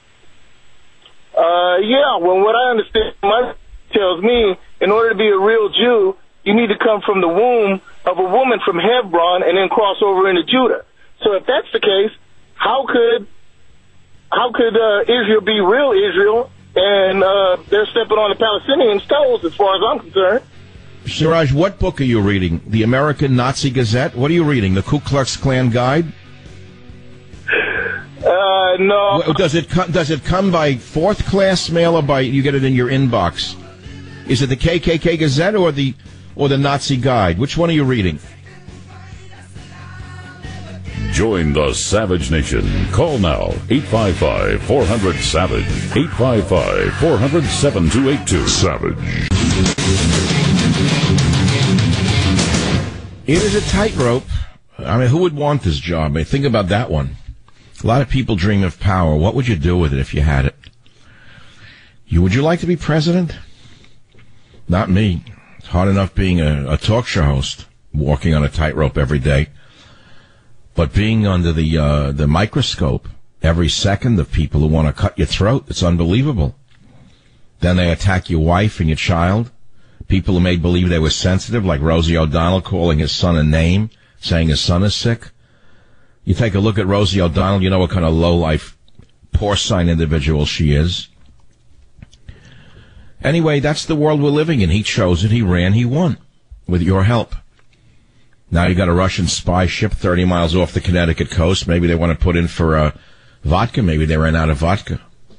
Yeah, well, what I understand, my tells me, in order to be a real Jew, you need to come from the womb of a woman from Hebron and then cross over into Judah. So if that's the case, how could Israel be real Israel and they're stepping on the Palestinians' toes as far as I'm concerned?
Siraj, what book are you reading? The American Nazi Gazette? What are you reading? The Ku Klux Klan Guide?
No.
Does it come by fourth class mail or by you get it in your inbox? Is it the KKK Gazette or the Nazi Guide? Which one are you reading?
Join the Savage Nation. Call now, 855-400-SAVAGE, 855-400-7282. Savage.
It is a tightrope. I mean, who would want this job? I mean, think about that one. A lot of people dream of power. What would you do with it if you had it? Would you like to be president? Not me. It's hard enough being a talk show host, walking on a tightrope every day. But being under the microscope every second of people who want to cut your throat, it's unbelievable. Then they attack your wife and your child. People who made believe they were sensitive, like Rosie O'Donnell calling his son a name, saying his son is sick. You take a look at Rosie O'Donnell, you know what kind of low-life, porcine individual she is. Anyway, that's the world we're living in. He chose it, he ran, he won, with your help. Now you got a Russian spy ship 30 miles off the Connecticut coast. Maybe they want to put in for vodka. Maybe they ran out of vodka.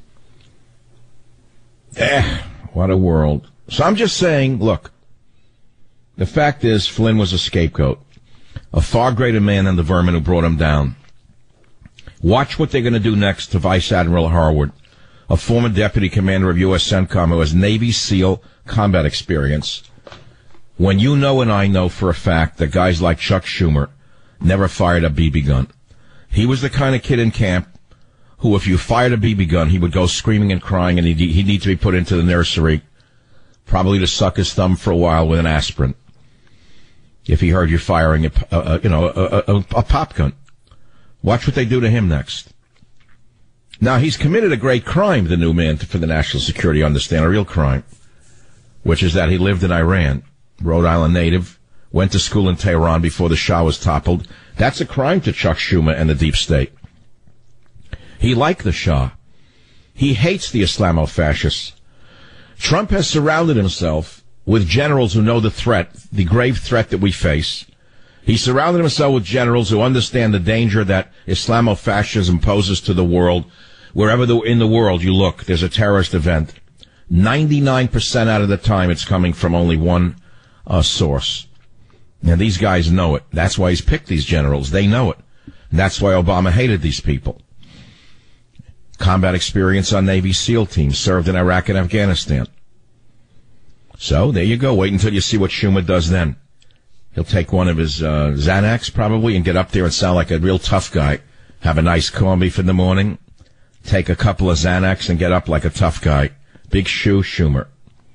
What a world. So I'm just saying, look, the fact is Flynn was a scapegoat. A far greater man than the vermin who brought him down. Watch what they're going to do next to Vice Admiral Harwood, a former deputy commander of U.S. CENTCOM who has Navy SEAL combat experience. When you know and I know for a fact that guys like Chuck Schumer never fired a BB gun. He was the kind of kid in camp who, if you fired a BB gun, he would go screaming and crying, and he'd need to be put into the nursery, probably to suck his thumb for a while with an aspirin, if he heard you firing a pop gun. Watch what they do to him next. Now, he's committed a great crime, the new man for the national security, understand, a real crime, which is that he lived in Iran, Rhode Island native, went to school in Tehran before the Shah was toppled. That's a crime to Chuck Schumer and the deep state. He liked the Shah. He hates the Islamo-fascists. Trump has surrounded himself with generals who know the threat, the grave threat that we face. He surrounded himself with generals who understand the danger that Islamofascism poses to the world. Wherever in the world you look, there's a terrorist event. 99% out of the time, it's coming from only one source. Now, these guys know it. That's why he's picked these generals. They know it. And that's why Obama hated these people. Combat experience on Navy SEAL teams, served in Iraq and Afghanistan. So, there you go. Wait until you see what Schumer does then. He'll take one of his Xanax, probably, and get up there and sound like a real tough guy. Have a nice corned beef in the morning, take a couple of Xanax, and get up like a tough guy. Big shoe, Schumer.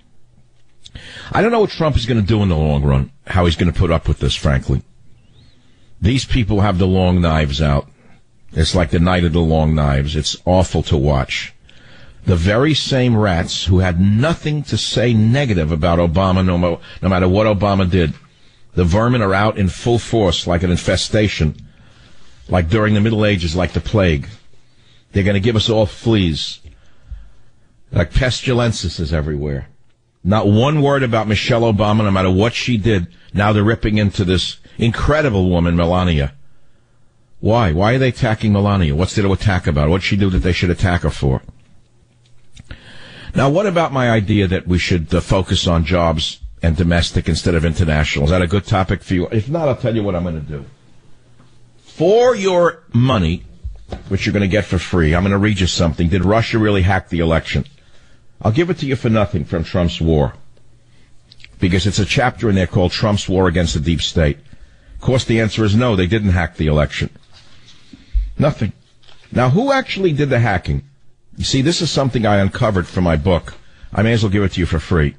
I don't know what Trump is going to do in the long run, how he's going to put up with this, frankly. These people have the long knives out. It's like the night of the long knives. It's awful to watch. The very same rats who had nothing to say negative about Obama, no matter what Obama did. The vermin are out in full force like an infestation, like during the Middle Ages, like the plague. They're going to give us all fleas, like pestilences everywhere. Not one word about Michelle Obama, no matter what she did. Now they're ripping into this incredible woman, Melania. Why? Why are they attacking Melania? What's there to attack about? What'd she do that they should attack her for? Now, what about my idea that we should focus on jobs and domestic instead of international? Is that a good topic for you? If not, I'll tell you what I'm going to do. For your money, which you're going to get for free, I'm going to read you something. Did Russia really hack the election? I'll give it to you for nothing from Trump's War, because it's a chapter in there called Trump's War Against the Deep State. Of course, the answer is no, they didn't hack the election. Nothing. Now, who actually did the hacking? You see, this is something I uncovered from my book. I may as well give it to you for free.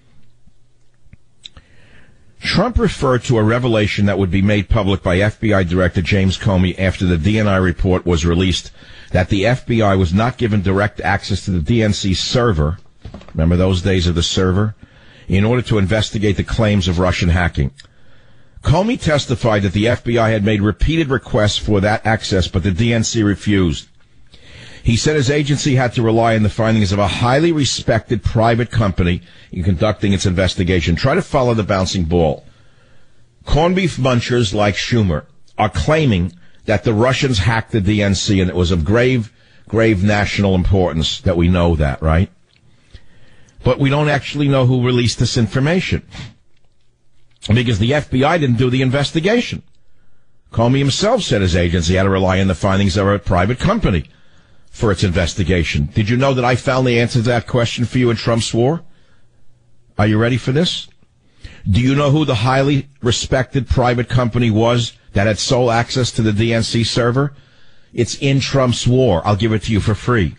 Trump referred to a revelation that would be made public by FBI Director James Comey after the DNI report was released that the FBI was not given direct access to the DNC server, remember those days of the server, in order to investigate the claims of Russian hacking. Comey testified that the FBI had made repeated requests for that access, but the DNC refused. He said his agency had to rely on the findings of a highly respected private company in conducting its investigation. Try to follow the bouncing ball. Corned beef munchers like Schumer are claiming that the Russians hacked the DNC and it was of grave national importance that we know that, right? But we don't actually know who released this information, because the FBI didn't do the investigation. Comey himself said his agency had to rely on the findings of a private company for its investigation. Did you know that I found the answer to that question for you in Trump's War? Are you ready for this? Do you know who the highly respected private company was that had sole access to the DNC server? It's in Trump's War. I'll give it to you for free.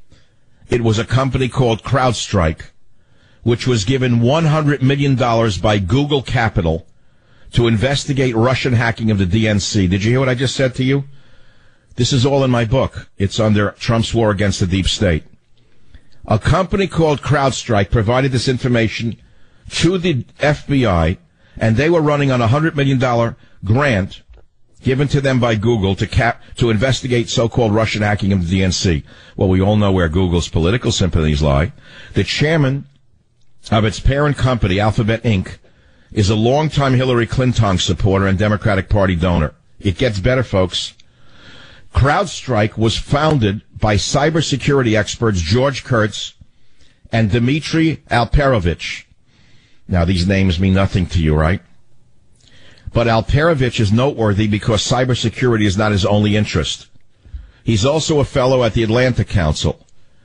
It was a company called CrowdStrike, which was given $100 million by Google Capital to investigate Russian hacking of the DNC. Did you hear what I just said to you? This is all in my book. It's under Trump's War Against the Deep State. A company called CrowdStrike provided this information to the FBI, and they were running on a $100 million grant given to them by Google to investigate so-called Russian hacking of the DNC. Well, we all know where Google's political sympathies lie. The chairman of its parent company, Alphabet Inc., is a longtime Hillary Clinton supporter and Democratic Party donor. It gets better, folks. CrowdStrike was founded by cybersecurity experts George Kurtz and Dmitry Alperovitch. Now, these names mean nothing to you, right? But Alperovitch is noteworthy because cybersecurity is not his only interest. He's also a fellow at the Atlantic Council,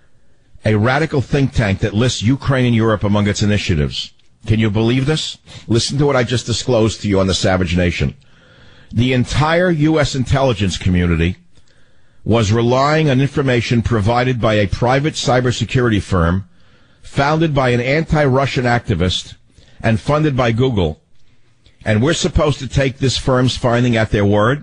a radical think tank that lists Ukraine and Europe among its initiatives. Can you believe this? Listen to what I just disclosed to you on the Savage Nation. The entire U.S. intelligence community was relying on information provided by a private cybersecurity firm founded by an anti-Russian activist and funded by Google. And we're supposed to take this firm's finding at their word?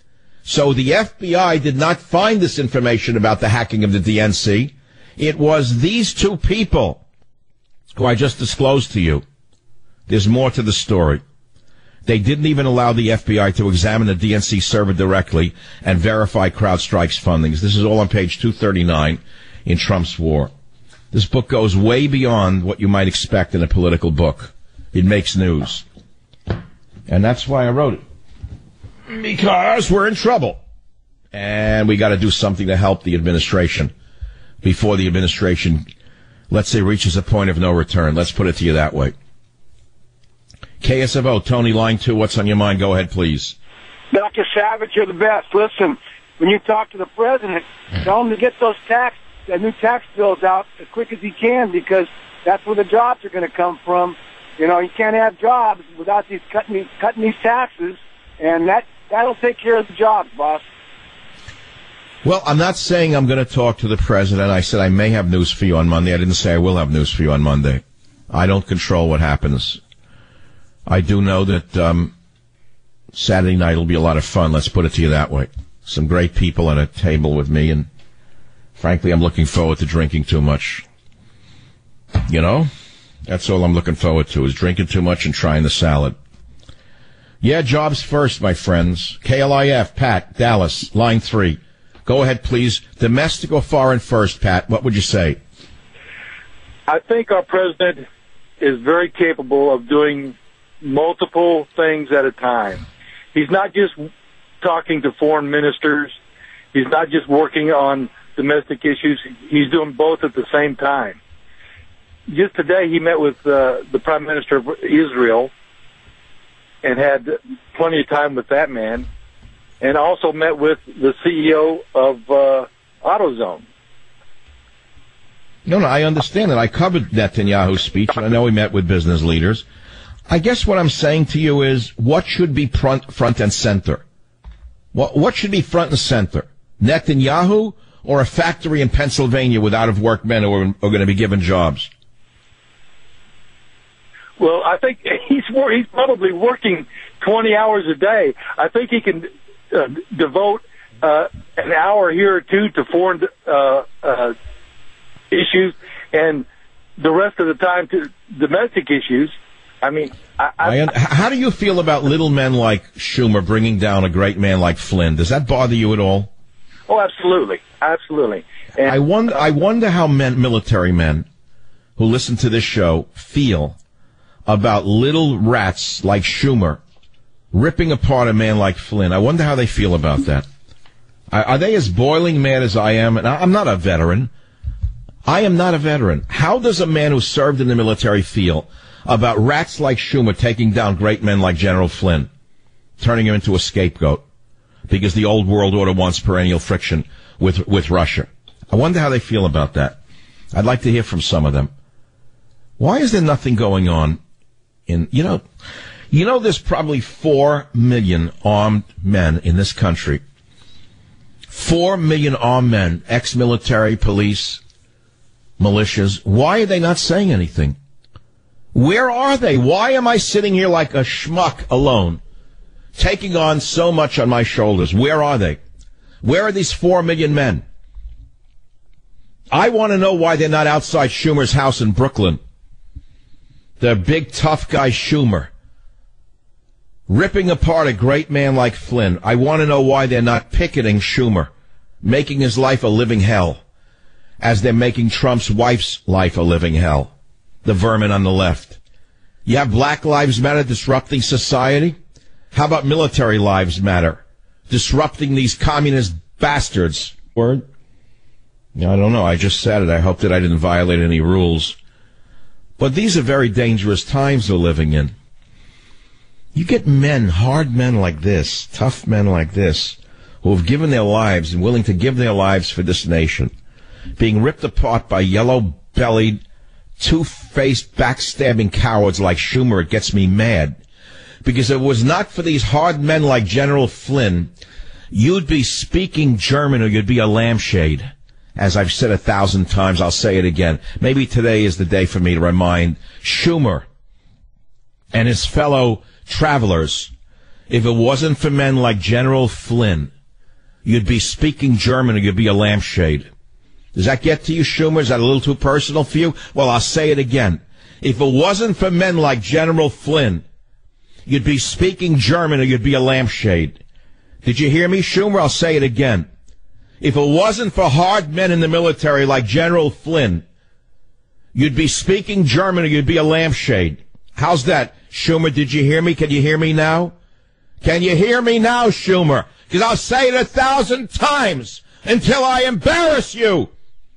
So the FBI did not find this information about the hacking of the DNC. It was these two people who I just disclosed to you. There's more to the story. They didn't even allow the FBI to examine the DNC server directly and verify CrowdStrike's fundings. This is all on page 239 in Trump's War. This book goes way beyond what you might expect in a political book. It makes news. And that's why I wrote it. Because we're in trouble. And we got to do something to help the administration before the administration, let's say, reaches a point of no return. Let's put it to you that way. KSFO, Tony, line 2, what's on your mind? Go ahead, please.
Dr. Savage, you're the best. Listen, when you talk to the president, tell him to get those new tax bills out as quick as he can, because that's where the jobs are going to come from. You know, you can't have jobs without these cutting these taxes, and that'll take care of the jobs, boss.
Well, I'm not saying I'm going to talk to the president. I said I may have news for you on Monday. I didn't say I will have news for you on Monday. I don't control what happens. I do know that Saturday night will be a lot of fun. Let's put it to you that way. Some great people at a table with me, and frankly, I'm looking forward to drinking too much. You know? That's all I'm looking forward to, is drinking too much and trying the salad. Yeah, jobs first, my friends. KLIF, Pat, Dallas, line 3. Go ahead, please. Domestic or foreign first, Pat? What would you say?
I think our president is very capable of doing multiple things at a time. He's not just talking to foreign ministers. He's not just working on domestic issues. He's doing both at the same time. Just today, he met with the Prime Minister of Israel and had plenty of time with that man, and also met with the CEO of AutoZone.
No, I understand that. I covered Netanyahu's speech, and I know he met with business leaders. I guess what I'm saying to you is, what should be front and center? What should be front and center? Netanyahu or a factory in Pennsylvania with out-of-work men who are going to be given jobs?
Well, I think he's probably working 20 hours a day. I think he can devote an hour here or two to foreign issues, and the rest of the time to domestic issues. I mean,
how do you feel about little men like Schumer bringing down a great man like Flynn? Does that bother you at all?
Oh, absolutely, absolutely. And
I wonder how military men who listen to this show feel about little rats like Schumer ripping apart a man like Flynn. I wonder how they feel about that. Are they as boiling mad as I am? And I'm not a veteran. I am not a veteran. How does a man who served in the military feel about rats like Schumer taking down great men like General Flynn, turning him into a scapegoat because the old world order wants perennial friction with Russia? I wonder how they feel about that. I'd like to hear from some of them. Why is there nothing going on you know, there's probably 4 million armed men in this country. 4 million armed men, ex-military, police, militias. Why are they not saying anything? Where are they? Why am I sitting here like a schmuck alone, taking on so much on my shoulders? Where are they? Where are these 4 million men? I want to know why they're not outside Schumer's house in Brooklyn. The big tough guy Schumer, ripping apart a great man like Flynn. I want to know why they're not picketing Schumer, making his life a living hell, as they're making Trump's wife's life a living hell. The vermin on the left. You have Black Lives Matter disrupting society? How about Military Lives Matter disrupting these communist bastards? Word? I don't know. I just said it. I hope that I didn't violate any rules. But these are very dangerous times we're living in. You get men, hard men like this, tough men like this, who have given their lives and willing to give their lives for this nation, being ripped apart by yellow-bellied, two-faced, backstabbing cowards like Schumer. It gets me mad. Because if it was not for these hard men like General Flynn, you'd be speaking German or you'd be a lampshade. As I've said 1,000 times, I'll say it again. Maybe today is the day for me to remind Schumer and his fellow travelers, if it wasn't for men like General Flynn, you'd be speaking German or you'd be a lampshade. Does that get to you, Schumer? Is that a little too personal for you? Well, I'll say it again. If it wasn't for men like General Flynn, you'd be speaking German or you'd be a lampshade. Did you hear me, Schumer? I'll say it again. If it wasn't for hard men in the military like General Flynn, you'd be speaking German or you'd be a lampshade. How's that? Schumer, did you hear me? Can you hear me now? Can you hear me now, Schumer? Because I'll say it 1,000 times until I embarrass you.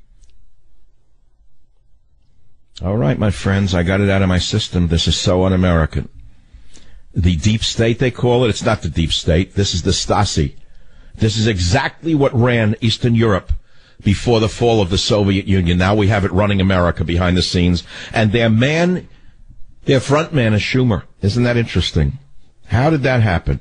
All right, my friends, I got it out of my system. This is so un-American. The deep state, they call it. It's not the deep state. This is the Stasi. This is exactly what ran Eastern Europe before the fall of the Soviet Union. Now we have it running America behind the scenes. And their front man is Schumer. Isn't that interesting? How did that happen?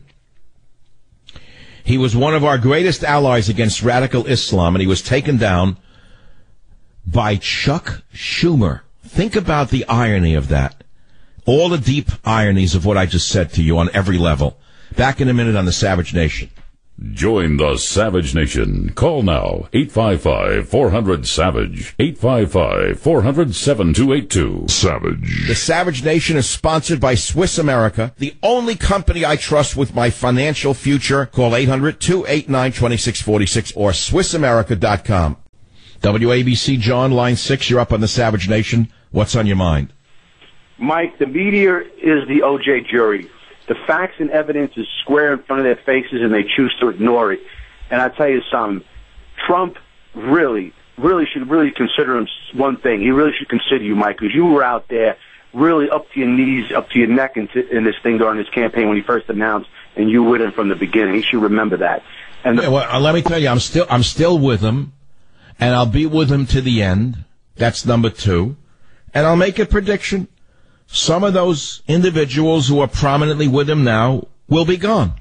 He was one of our greatest allies against radical Islam, and he was taken down by Chuck Schumer. Think about the irony of that. All the deep ironies of what I just said to you on every level. Back in a minute on the Savage Nation.
Join the Savage Nation. Call now, 855-400-SAVAGE, 855-400-7282. Savage.
The Savage Nation is sponsored by Swiss America, the only company I trust with my financial future. Call 800-289-2646 or SwissAmerica.com. WABC, John, line 6, you're up on the Savage Nation. What's on your mind?
Mike, the media is the OJ jury. The facts and evidence is square in front of their faces, and they choose to ignore it. And I tell you something, Trump really should consider him one thing. He really should consider you, Mike, because you were out there really up to your knees, up to your neck in this thing during his campaign when he first announced, and you with him from the beginning. He should remember that. And
well, let me tell you, I'm still with him, and I'll be with him to the end. That's number 2. And I'll make a prediction. Some of those individuals who are prominently with him now will be gone.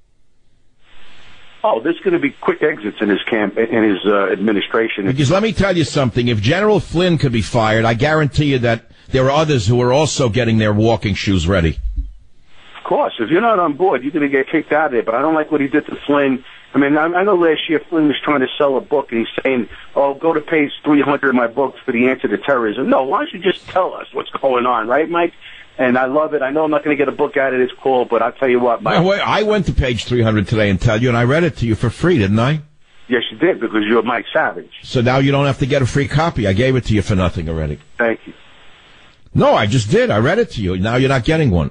Oh, there's going to be quick exits in his administration.
Because let me tell you something. If General Flynn could be fired, I guarantee you that there are others who are also getting their walking shoes ready.
Of course. If you're not on board, you're going to get kicked out of there. But I don't like what he did to Flynn. I mean, I know last year Flynn was trying to sell a book, and he's saying, oh, go to page 300 of my book for the answer to terrorism. No, why don't you just tell us what's going on, right, Mike? And I love it. I know I'm not going to get a book out of this call, but I'll tell you what, Mike.
No, wait, I went to page 300 today and tell you, and I read it to you for free, didn't I?
Yes, you did, because you're Mike Savage.
So now you don't have to get a free copy. I gave it to you for nothing already.
Thank you.
No, I just did. I read it to you. Now you're not getting one.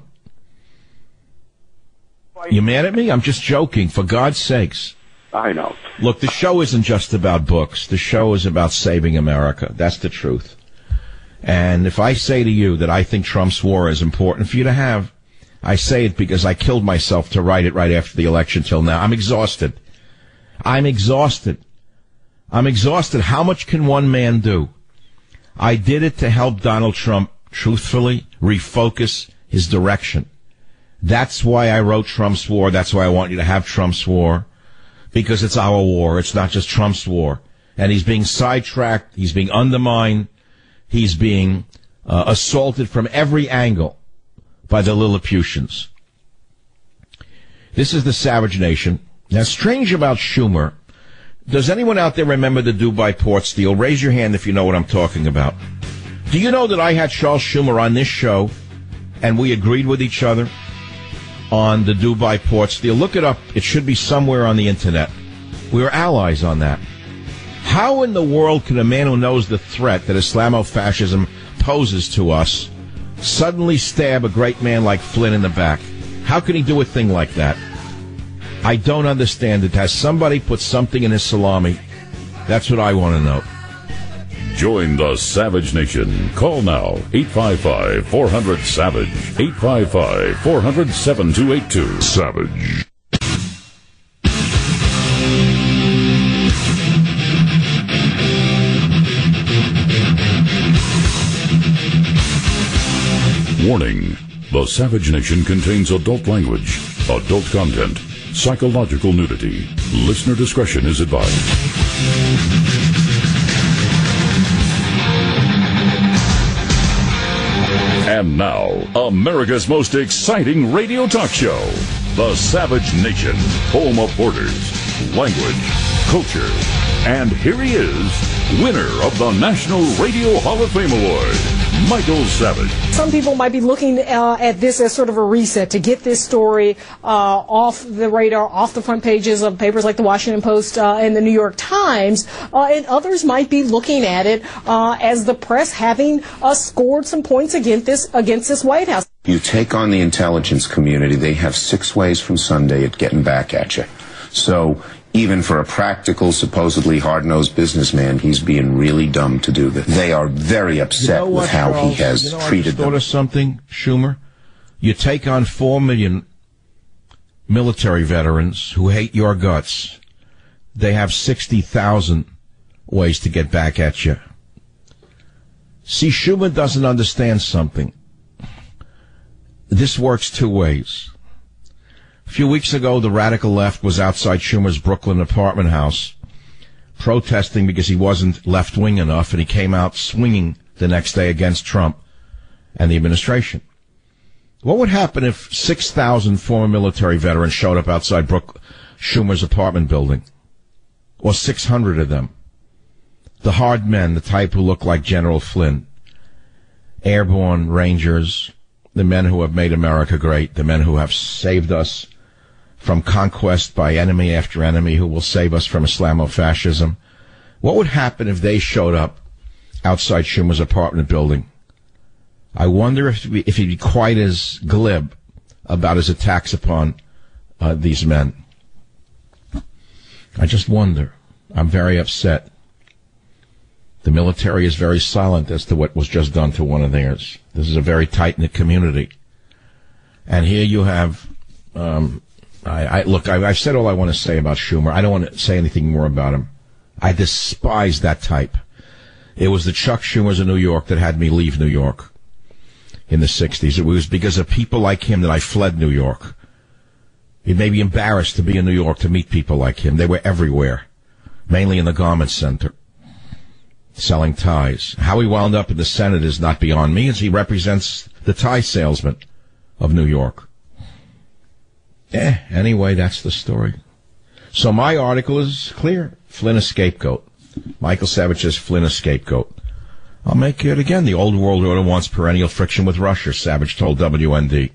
You mad at me? I'm just joking, for God's sakes.
I know.
Look, the show isn't just about books. The show is about saving America. That's the truth. And if I say to you that I think Trump's war is important for you to have, I say it because I killed myself to write it right after the election till now. I'm exhausted. How much can one man do? I did it to help Donald Trump, truthfully, refocus his direction. That's why I wrote Trump's war. That's why I want you to have Trump's war. Because it's our war. It's not just Trump's war. And he's being sidetracked. He's being undermined. He's being assaulted from every angle by the Lilliputians. This is the Savage Nation. Now, strange about Schumer. Does anyone out there remember the Dubai port steal? Raise your hand if you know what I'm talking about. Do you know that I had Charles Schumer on this show, and we agreed with each other on the Dubai port steal? Look it up. It should be somewhere on the internet. We were allies on that. How in the world can a man who knows the threat that Islamofascism poses to us suddenly stab a great man like Flynn in the back? How can he do a thing like that? I don't understand it. Has somebody put something in his salami? That's what I want to know.
Join the Savage Nation. Call now, 855-400-SAVAGE, 855-400-7282. Savage. Warning. The Savage Nation contains adult language, adult content, psychological nudity. Listener discretion is advised. And now, America's most exciting radio talk show, The Savage Nation, home of borders, language, culture. And here he is, winner of the National Radio Hall of Fame Award, Michael Savage.
Some people might be looking at this as sort of a reset to get this story off the radar, off the front pages of papers like the Washington Post and the New York Times, and others might be looking at it as the press having scored some points against this White House.
You take on the intelligence community, they have 6 ways from Sunday at getting back at you. So even for a practical, supposedly hard-nosed businessman, he's being really dumb to do this. They are very upset with how he has treated them.
I something, Schumer? You take on 4 million military veterans who hate your guts. They have 60,000 ways to get back at you. See, Schumer doesn't understand something. This works 2 ways. A few weeks ago, the radical left was outside Schumer's Brooklyn apartment house protesting because he wasn't left-wing enough, and he came out swinging the next day against Trump and the administration. What would happen if 6,000 former military veterans showed up outside Schumer's apartment building? Or 600 of them? The hard men, the type who look like General Flynn. Airborne Rangers, the men who have made America great, the men who have saved us from conquest by enemy after enemy, who will save us from Islamofascism. What would happen if they showed up outside Schumer's apartment building? I wonder if he'd be quite as glib about his attacks upon these men. I just wonder. I'm very upset. The military is very silent as to what was just done to one of theirs. This is a very tight-knit community. And here you have... I've said all I want to say about Schumer. I don't want to say anything more about him. I despise that type. It was the Chuck Schumers of New York that had me leave New York in the 60s. It was because of people like him that I fled New York. It made me embarrassed to be in New York to meet people like him. They were everywhere, mainly in the garment center, selling ties. How he wound up in the Senate is not beyond me, as he represents the tie salesman of New York. Anyway, that's the story. So my article is clear. Flynn a scapegoat. Michael Savage says Flynn a scapegoat. I'll make it again. The old world order wants perennial friction with Russia, Savage told WND.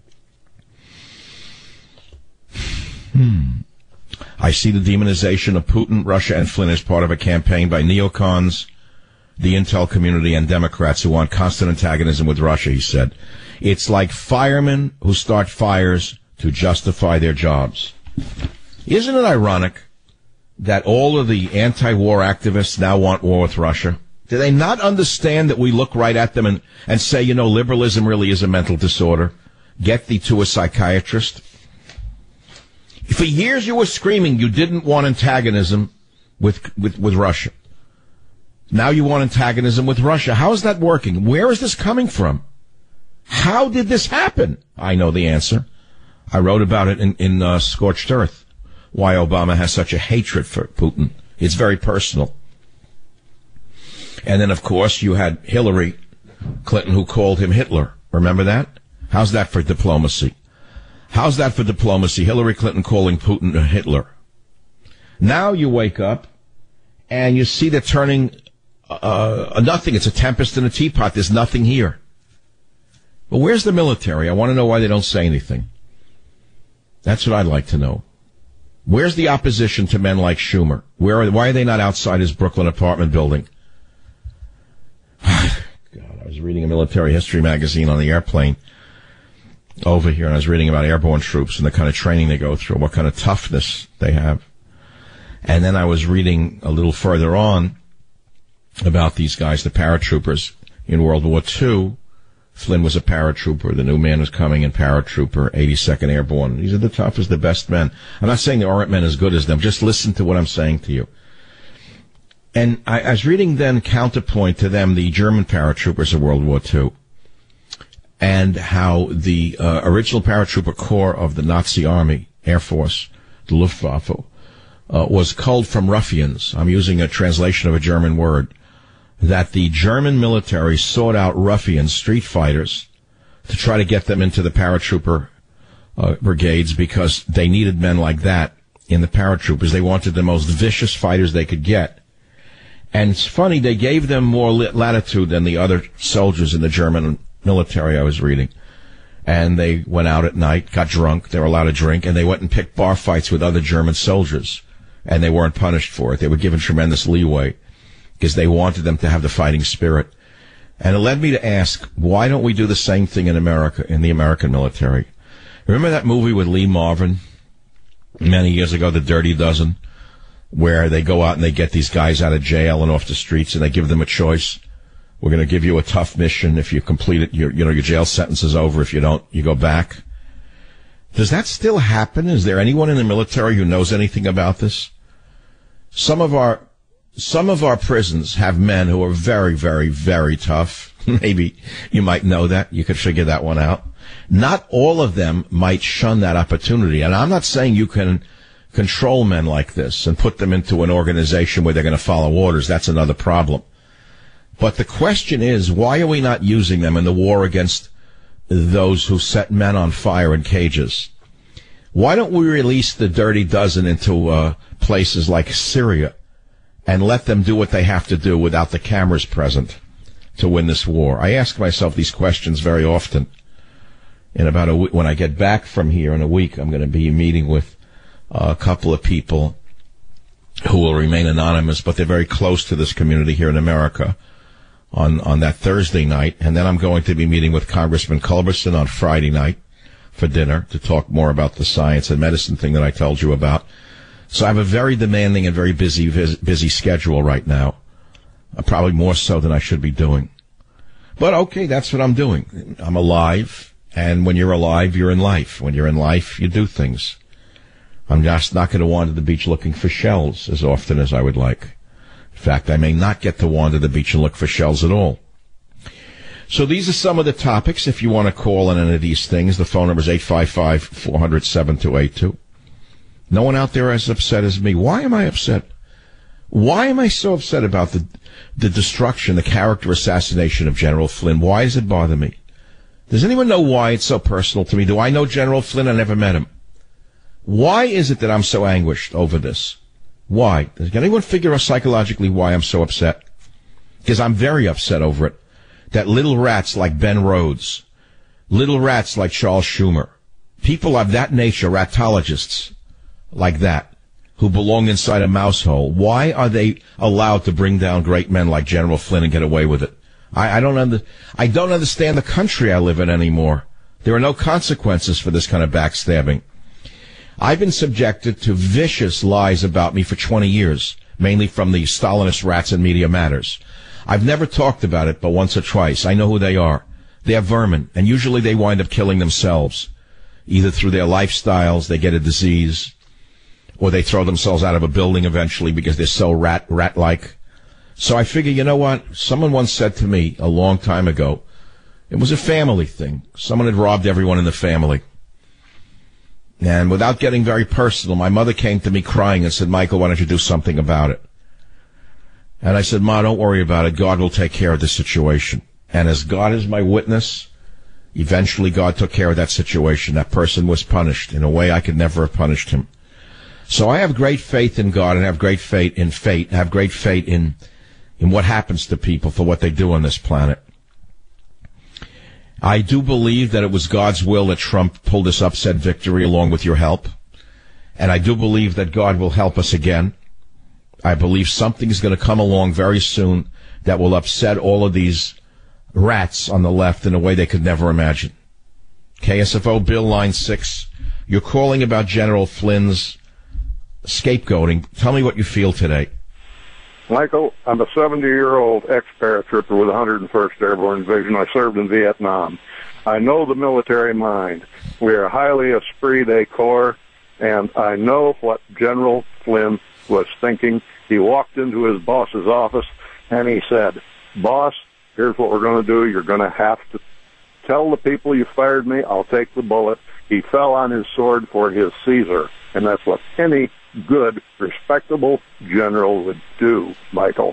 I see the demonization of Putin, Russia, and Flynn as part of a campaign by neocons, the intel community, and Democrats who want constant antagonism with Russia, he said. It's like firemen who start fires to justify their jobs. Isn't it ironic that all of the anti-war activists now want war with Russia? Do they not understand that we look right at them and say, you know, liberalism really is a mental disorder? Get thee to a psychiatrist. For years you were screaming you didn't want antagonism with Russia. Now you want antagonism with Russia. How is that working? Where is this coming from? How did this happen? I know the answer. I wrote about it in Scorched Earth, why Obama has such a hatred for Putin. It's very personal. And then, of course, you had Hillary Clinton, who called him Hitler. Remember that? How's that for diplomacy? How's that for diplomacy? Hillary Clinton calling Putin a Hitler. Now you wake up and you see they're turning nothing. It's a tempest in a teapot. There's nothing here. But where's the military? I want to know why they don't say anything. That's what I'd like to know. Where's the opposition to men like Schumer? Why are they not outside his Brooklyn apartment building? God, I was reading a military history magazine on the airplane over here, and I was reading about airborne troops and the kind of training they go through, what kind of toughness they have. And then I was reading a little further on about these guys, the paratroopers in World War II. Flynn was a paratrooper. The new man was coming in, paratrooper, 82nd Airborne. These are the toughest, the best men. I'm not saying there aren't men as good as them. Just listen to what I'm saying to you. And I was reading then counterpoint to them, the German paratroopers of World War II, and how the original paratrooper corps of the Nazi Army, Air Force, the Luftwaffe, was culled from ruffians. I'm using a translation of a German word. That the German military sought out ruffians, street fighters, to try to get them into the paratrooper brigades because they needed men like that in the paratroopers. They wanted the most vicious fighters they could get. And it's funny, they gave them more latitude than the other soldiers in the German military I was reading. And they went out at night, got drunk, they were allowed to drink, and they went and picked bar fights with other German soldiers. And they weren't punished for it. They were given tremendous leeway because they wanted them to have the fighting spirit. And it led me to ask, why don't we do the same thing in America, in the American military? Remember that movie with Lee Marvin many years ago, The Dirty Dozen, where they go out and they get these guys out of jail and off the streets and they give them a choice? We're going to give you a tough mission. If you complete it, your jail sentence is over. If you don't, you go back. Does that still happen? Is there anyone in the military who knows anything about this? Some of our prisons have men who are very, very, very tough. Maybe you might know that. You could figure that one out. Not all of them might shun that opportunity. And I'm not saying you can control men like this and put them into an organization where they're going to follow orders. That's another problem. But the question is, why are we not using them in the war against those who set men on fire in cages? Why don't we release the Dirty Dozen into places like Syria and let them do what they have to do without the cameras present to win this war? I ask myself these questions very often. In about a week, when I get back from here in a week, I'm going to be meeting with a couple of people who will remain anonymous, but they're very close to this community here in America on that Thursday night. And then I'm going to be meeting with Congressman Culberson on Friday night for dinner to talk more about the science and medicine thing that I told you about. So I have a very demanding and very busy schedule right now, probably more so than I should be doing. But okay, that's what I'm doing. I'm alive, and when you're alive, you're in life. When you're in life, you do things. I'm just not going to wander the beach looking for shells as often as I would like. In fact, I may not get to wander the beach and look for shells at all. So these are some of the topics. If you want to call on any of these things, the phone number is 855-400-7282. No one out there as upset as me. Why am I upset? Why am I so upset about the destruction, the character assassination of General Flynn? Why does it bother me? Does anyone know why it's so personal to me? Do I know General Flynn? I never met him. Why is it that I'm so anguished over this? Why? Can anyone figure out psychologically why I'm so upset? Because I'm very upset over it. That little rats like Ben Rhodes, little rats like Charles Schumer, people of that nature, ratologists like that, who belong inside a mouse hole, why are they allowed to bring down great men like General Flynn and get away with it? I don't understand the country I live in anymore. There are no consequences for this kind of backstabbing. I've been subjected to vicious lies about me for 20 years, mainly from the Stalinist rats in Media Matters. I've never talked about it, but once or twice. I know who they are. They are vermin, and usually they wind up killing themselves. Either through their lifestyles, they get a disease, or they throw themselves out of a building eventually because they're so rat-like. So I figure, you know what? Someone once said to me a long time ago, it was a family thing. Someone had robbed everyone in the family. And without getting very personal, my mother came to me crying and said, Michael, why don't you do something about it? And I said, Ma, don't worry about it. God will take care of the situation. And as God is my witness, eventually God took care of that situation. That person was punished in a way I could never have punished him. So I have great faith in God and have great faith in fate, have great faith in what happens to people for what they do on this planet. I do believe that it was God's will that Trump pulled this upset victory along with your help. And I do believe that God will help us again. I believe something is going to come along very soon that will upset all of these rats on the left in a way they could never imagine. KSFO Bill Line 6, you're calling about General Flynn's scapegoating. Tell me what you feel today.
Michael, I'm a 70-year-old ex-paratrooper with the 101st Airborne Division. I served in Vietnam. I know the military mind. We are highly esprit de corps, and I know what General Flynn was thinking. He walked into his boss's office, and he said, Boss, here's what we're going to do. You're going to have to tell the people you fired me. I'll take the bullet. He fell on his sword for his Caesar, and that's what any good, respectable general would do, Michael.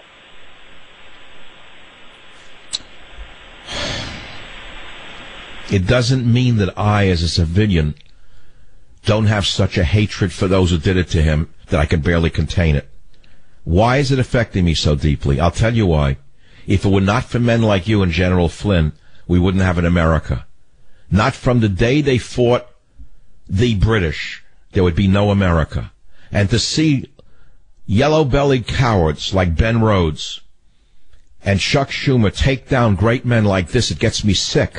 It doesn't mean that I, as a civilian, don't have such a hatred for those who did it to him that I can barely contain it. Why is it affecting me so deeply? I'll tell you why. If it were not for men like you and General Flynn, we wouldn't have an America. Not from the day they fought the British, there would be no America. And to see yellow-bellied cowards like Ben Rhodes and Chuck Schumer take down great men like this, it gets me sick.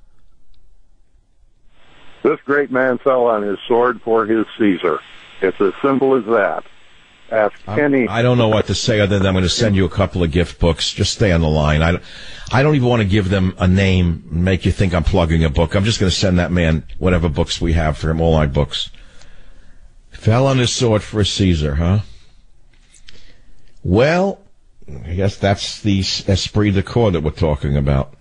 This great man fell on his sword for his Caesar. It's as simple as that. Ask Kenny.
I don't know what to say other than I'm going to send you a couple of gift books. Just stay on the line. I don't even want to give them a name and make you think I'm plugging a book. I'm just going to send that man whatever books we have for him, all our books. Fell on his sword for his Caesar, huh? Well, I guess that's the esprit de corps that we're talking about.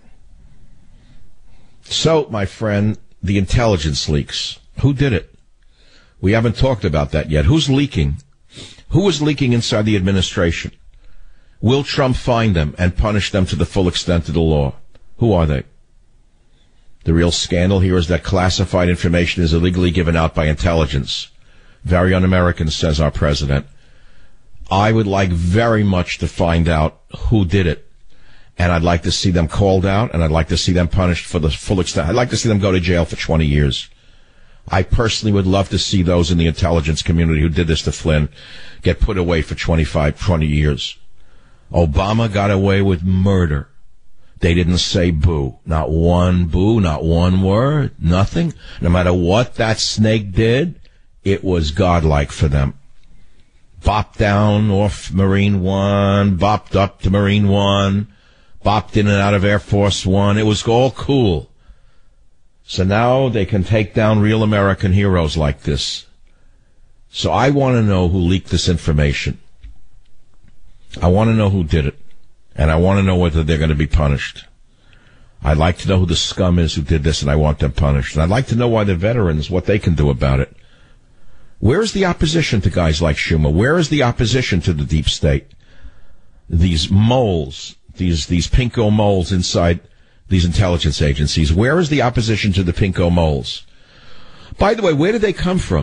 So, my friend, the intelligence leaks. Who did it? We haven't talked about that yet. Who's leaking? Who is leaking inside the administration? Will Trump find them and punish them to the full extent of the law? Who are they? The real scandal here is that classified information is illegally given out by intelligence. Very un-American, says our president. I would like very much to find out who did it. And I'd like to see them called out, and I'd like to see them punished for the full extent. I'd like to see them go to jail for 20 years. I personally would love to see those in the intelligence community who did this to Flynn get put away for 20 years. Obama got away with murder. They didn't say boo. Not one boo, not one word, nothing. No matter what that snake did, it was godlike for them. Bopped down off Marine One, bopped up to Marine One, bopped in and out of Air Force One. It was all cool. So now they can take down real American heroes like this. So I want to know who leaked this information. I want to know who did it. And I want to know whether they're going to be punished. I'd like to know who the scum is who did this, and I want them punished. And I'd like to know why the veterans, what they can do about it. Where is the opposition to guys like Schumer? Where is the opposition to the deep state? These moles, these pinko moles inside these intelligence agencies. Where is the opposition to the pinko moles? By the way, where did they come from?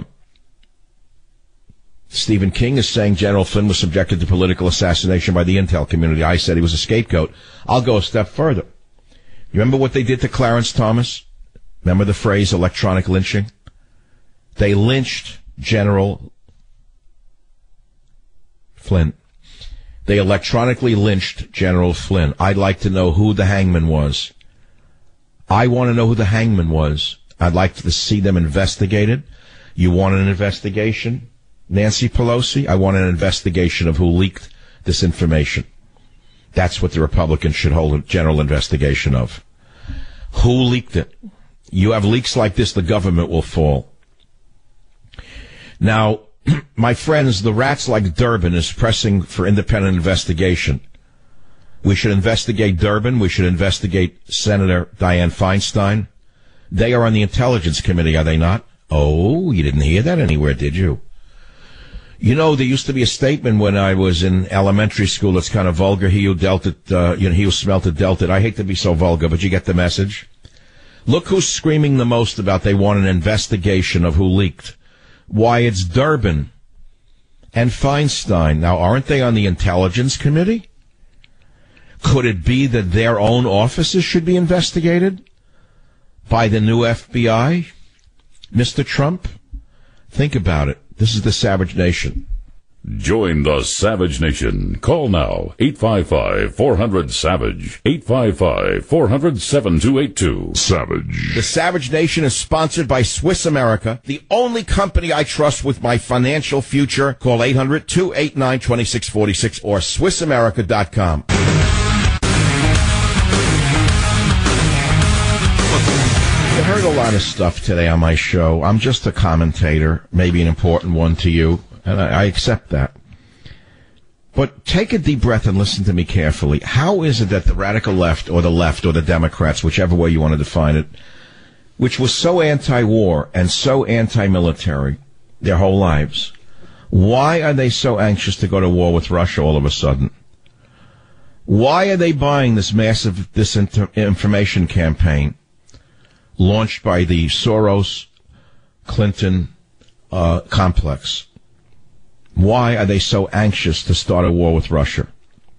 Stephen King is saying General Flynn was subjected to political assassination by the intel community. I said he was a scapegoat. I'll go a step further. You remember what they did to Clarence Thomas? Remember the phrase electronic lynching? They lynched General Flynn. They electronically lynched General Flynn. I'd like to know who the hangman was. I want to know who the hangman was. I'd like to see them investigated. You want an investigation, Nancy Pelosi? I want an investigation of who leaked this information. That's what the Republicans should hold a general investigation of. Who leaked it? You have leaks like this, the government will fall. Now, my friends, the rats like Durbin is pressing for independent investigation. We should investigate Durbin. We should investigate Senator Dianne Feinstein. They are on the Intelligence Committee, are they not? Oh, you didn't hear that anywhere, did you? You know, there used to be a statement when I was in elementary school that's kind of vulgar. He who dealt it, he who smelt it dealt it. I hate to be so vulgar, but you get the message. Look who's screaming the most about they want an investigation of who leaked. Why, it's Durbin and Feinstein. Now, aren't they on the Intelligence Committee? Could it be that their own offices should be investigated by the new FBI? Mr. Trump? Think about it. This is the Savage Nation.
Join the Savage Nation. Call now, 855-400-SAVAGE, 855-400-7282. Savage.
The Savage Nation is sponsored by Swiss America, the only company I trust with my financial future. Call 800-289-2646 or SwissAmerica.com. I heard a lot of stuff today on my show. I'm just a commentator, maybe an important one to you, and I accept that. But take a deep breath and listen to me carefully. How is it that the radical left or the Democrats, whichever way you want to define it, which was so anti-war and so anti-military their whole lives, why are they so anxious to go to war with Russia all of a sudden? Why are they buying this massive disinformation campaign launched by the Soros-Clinton complex? Why are they so anxious to start a war with Russia?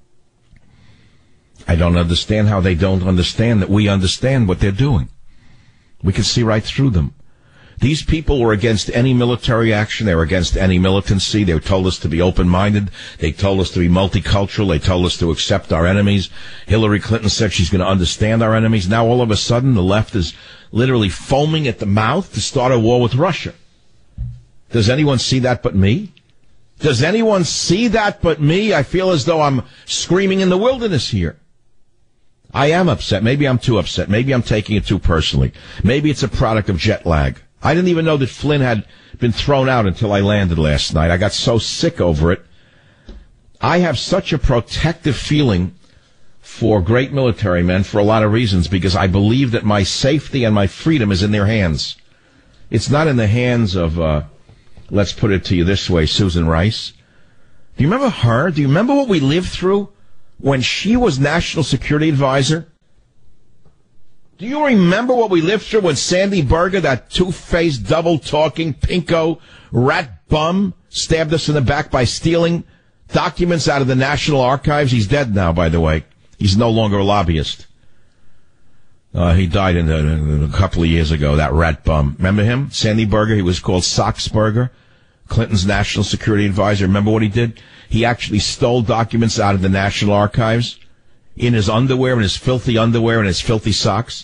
I don't understand how they don't understand that we understand what they're doing. We can see right through them. These people were against any military action. They were against any militancy. They told us to be open-minded. They told us to be multicultural. They told us to accept our enemies. Hillary Clinton said she's going to understand our enemies. Now, all of a sudden, the left is literally foaming at the mouth to start a war with Russia. Does anyone see that but me? Does anyone see that but me? I feel as though I'm screaming in the wilderness here. I am upset. Maybe I'm too upset. Maybe I'm taking it too personally. Maybe it's a product of jet lag. I didn't even know that Flynn had been thrown out until I landed last night. I got so sick over it. I have such a protective feeling for great military men for a lot of reasons, because I believe that my safety and my freedom is in their hands. It's not in the hands of, let's put it to you this way, Susan Rice. Do you remember her? Do you remember what we lived through when she was National Security Advisor? Do you remember what we lived through when Sandy Berger, that two-faced, double-talking, pinko, rat bum, stabbed us in the back by stealing documents out of the National Archives? He's dead now, by the way. He's no longer a lobbyist. He died a couple of years ago, that rat bum. Remember him? Sandy Berger, he was called Soxberger, Clinton's National Security Advisor. Remember what he did? He actually stole documents out of the National Archives in his underwear, in his filthy underwear, and his filthy socks.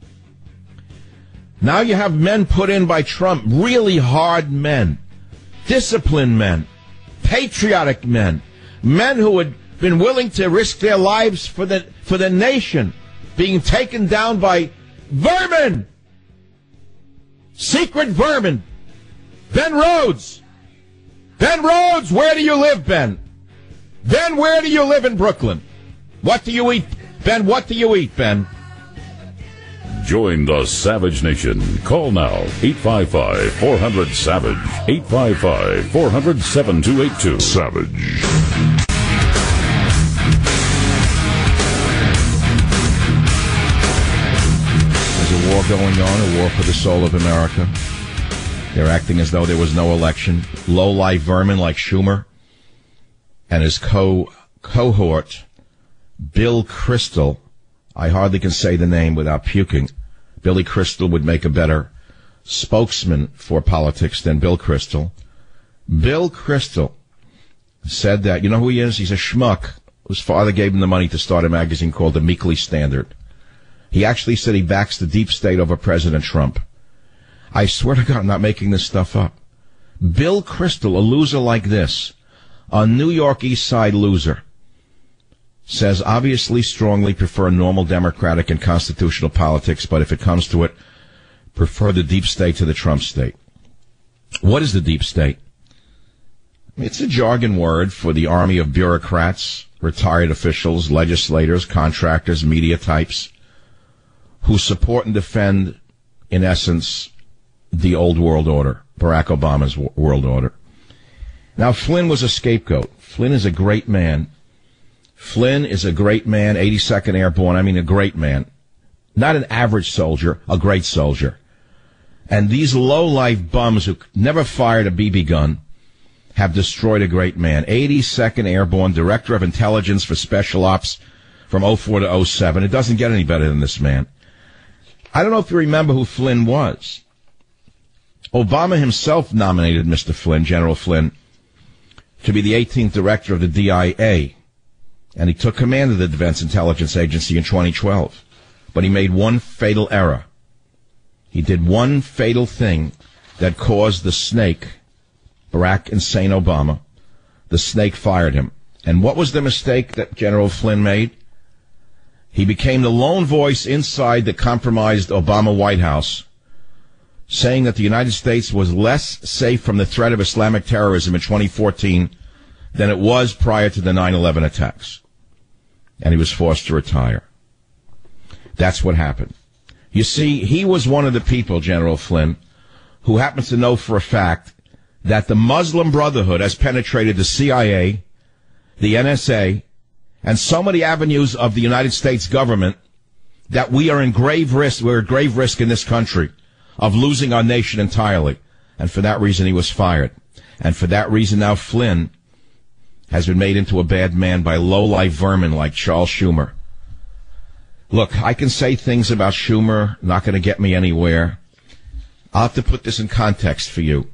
Now you have men put in by Trump, really hard men, disciplined men, patriotic men, men who had been willing to risk their lives for the nation, being taken down by vermin, secret vermin. Ben Rhodes. Ben Rhodes, where do you live, Ben? Ben, where do you live in Brooklyn? What do you eat? Ben, what do you eat, Ben?
Join the Savage Nation. Call now, 855-400-SAVAGE, 855-400-7282. Savage.
There's a war going on, a war for the soul of America. They're acting as though there was no election. Low-life vermin like Schumer and his cohort, Bill Kristol. I hardly can say the name without puking. Billy Crystal would make a better spokesman for politics than Bill Kristol. Bill Kristol said that, you know who he is? He's a schmuck whose father gave him the money to start a magazine called The Meekly Standard. He actually said he backs the deep state over President Trump. I swear to God, I'm not making this stuff up. Bill Kristol, a loser like this, a New York East Side loser, says obviously strongly prefer normal democratic and constitutional politics, but if it comes to it, prefer the deep state to the Trump state. What is the deep state? It's a jargon word for the army of bureaucrats, retired officials, legislators, contractors, media types, who support and defend, in essence, the old world order, Barack Obama's world order. Now, Flynn was a scapegoat. Flynn is a great man. Flynn is a great man, 82nd Airborne. I mean, a great man. Not an average soldier, a great soldier. And these low-life bums who never fired a BB gun have destroyed a great man. 82nd Airborne, Director of Intelligence for Special Ops from 04 to 07. It doesn't get any better than this man. I don't know if you remember who Flynn was. Obama himself nominated Mr. Flynn, General Flynn, to be the 18th Director of the DIA. And he took command of the Defense Intelligence Agency in 2012. But he made one fatal error. He did one fatal thing that caused the snake, Barack Insane Obama, the snake fired him. And what was the mistake that General Flynn made? He became the lone voice inside the compromised Obama White House, saying that the United States was less safe from the threat of Islamic terrorism in 2014 than it was prior to the 9/11 attacks. And he was forced to retire. That's what happened. You see, he was one of the people, General Flynn, who happens to know for a fact that the Muslim Brotherhood has penetrated the CIA, the NSA, and so many avenues of the United States government that we are in grave risk, we're at grave risk in this country of losing our nation entirely. And for that reason, he was fired. And for that reason now Flynn has been made into a bad man by low-life vermin like Charles Schumer. Look, I can say things about Schumer, not going to get me anywhere. I'll have to put this in context for you.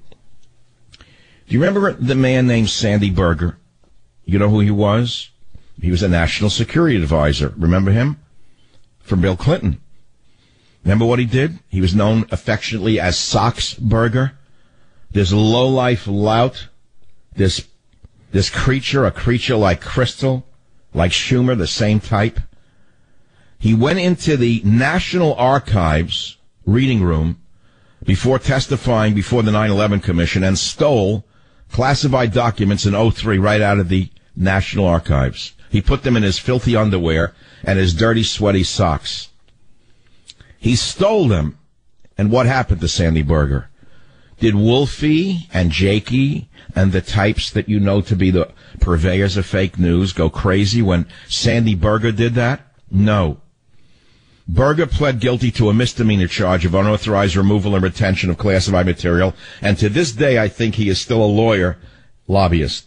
Do you remember the man named Sandy Berger? You know who he was? He was a national security advisor. Remember him? From Bill Clinton. Remember what he did? He was known affectionately as Socks Berger. This low-life lout, this creature, a creature like Crystal, like Schumer, the same type. He went into the National Archives reading room before testifying before the 9/11 Commission and stole classified documents in 2003 right out of the National Archives. He put them in his filthy underwear and his dirty, sweaty socks. He stole them. And what happened to Sandy Berger? Did Wolfie and Jakey and the types that you know to be the purveyors of fake news go crazy when Sandy Berger did that? No. Berger pled guilty to a misdemeanor charge of unauthorized removal and retention of classified material, and to this day I think he is still a lawyer, lobbyist.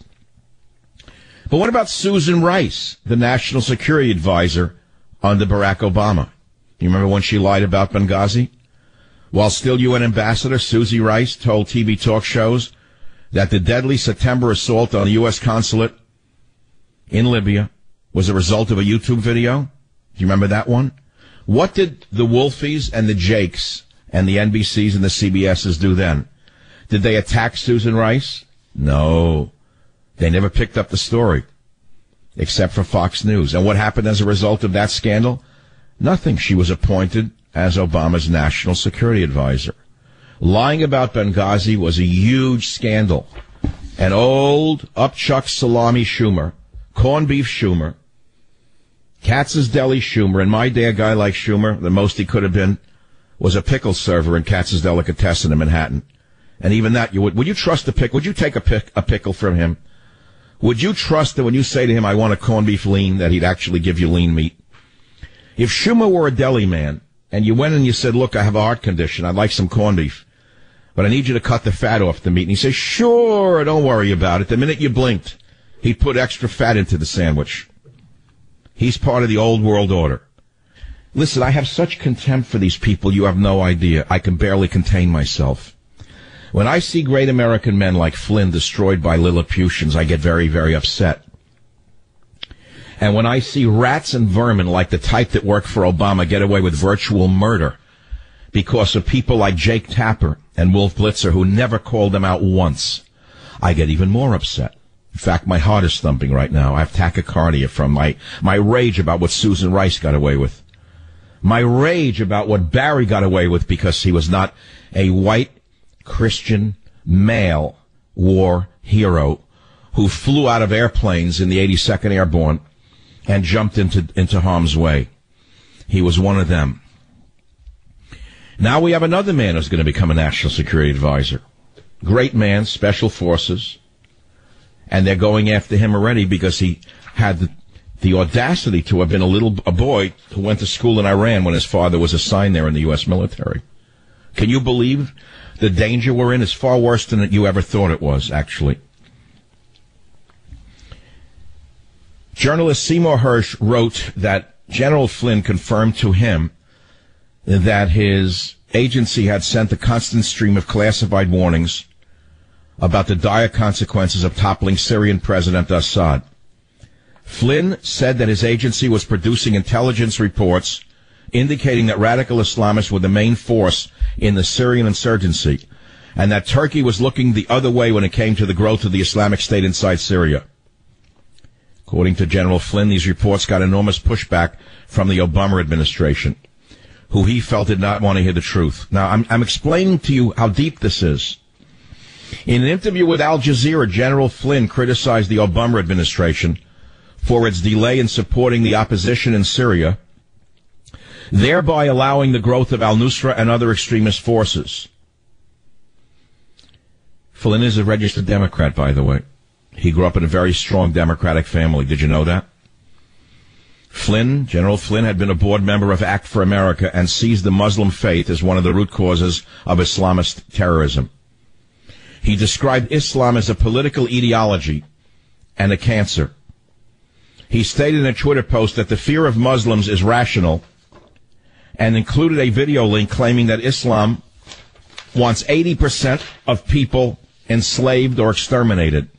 But what about Susan Rice, the national security advisor under Barack Obama? You remember when she lied about Benghazi? While still UN ambassador, Susie Rice told TV talk shows that the deadly September assault on the U.S. consulate in Libya was a result of a YouTube video. Do you remember that one? What did the Wolfies and the Jakes and the NBCs and the CBSs do then? Did they attack Susan Rice? No. They never picked up the story, except for Fox News. And what happened as a result of that scandal? Nothing. She was appointed as Obama's national security advisor. Lying about Benghazi was a huge scandal. An old, upchuck salami Schumer, corned beef Schumer, Katz's Deli Schumer, and my day a guy like Schumer, the most he could have been, was a pickle server in Katz's Delicatessen in Manhattan. And even that, would you trust a pickle? Would you take a pickle from him? Would you trust that when you say to him, I want a corned beef lean, that he'd actually give you lean meat? If Schumer were a deli man, and you went and you said, look, I have a heart condition, I'd like some corned beef, but I need you to cut the fat off the meat. And he says, sure, don't worry about it. The minute you blinked, he'd put extra fat into the sandwich. He's part of the old world order. Listen, I have such contempt for these people, you have no idea. I can barely contain myself. When I see great American men like Flynn destroyed by Lilliputians, I get very, very upset. And when I see rats and vermin like the type that worked for Obama get away with virtual murder because of people like Jake Tapper and Wolf Blitzer who never called them out once, I get even more upset. In fact, my heart is thumping right now. I have tachycardia from my rage about what Susan Rice got away with. My rage about what Barry got away with because he was not a white Christian male war hero who flew out of airplanes in the 82nd Airborne and jumped into harm's way. He was one of them. Now we have another man who's going to become a national security advisor. Great man, special forces. And they're going after him already because he had the audacity to have been a boy who went to school in Iran when his father was assigned there in the U.S. military. Can you believe the danger we're in? Is far worse than you ever thought it was, actually. Journalist Seymour Hersh wrote that General Flynn confirmed to him that his agency had sent a constant stream of classified warnings about the dire consequences of toppling Syrian President Assad. Flynn said that his agency was producing intelligence reports indicating that radical Islamists were the main force in the Syrian insurgency, and that Turkey was looking the other way when it came to the growth of the Islamic State inside Syria. According to General Flynn, these reports got enormous pushback from the Obama administration, who he felt did not want to hear the truth. Now, I'm explaining to you how deep this is. In an interview with Al Jazeera, General Flynn criticized the Obama administration for its delay in supporting the opposition in Syria, thereby allowing the growth of al-Nusra and other extremist forces. Flynn is a registered Democrat, by the way. He grew up in a very strong Democratic family. Did you know that? General Flynn, had been a board member of Act for America and sees the Muslim faith as one of the root causes of Islamist terrorism. He described Islam as a political ideology and a cancer. He stated in a Twitter post that the fear of Muslims is rational and included a video link claiming that Islam wants 80% of people enslaved or exterminated.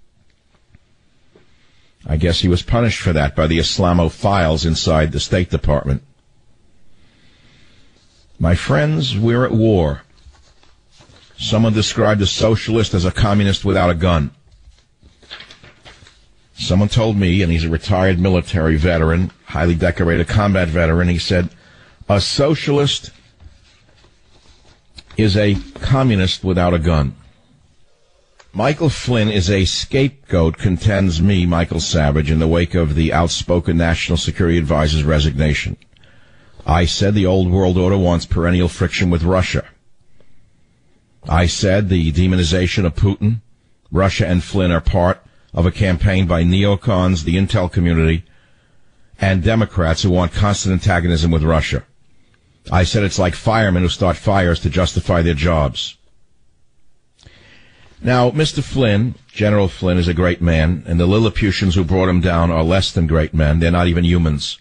I guess he was punished for that by the Islamophiles inside the State Department. My friends, we're at war. Someone described a socialist as a communist without a gun. Someone told me, and he's a retired military veteran, highly decorated combat veteran, he said, a socialist is a communist without a gun. Michael Flynn is a scapegoat, contends me, Michael Savage, in the wake of the outspoken National Security Advisor's resignation. I said the old world order wants perennial friction with Russia. I said the demonization of Putin, Russia, and Flynn are part of a campaign by neocons, the intel community, and Democrats who want constant antagonism with Russia. I said it's like firemen who start fires to justify their jobs. Now, Mr. Flynn, General Flynn, is a great man, and the Lilliputians who brought him down are less than great men. They're not even humans.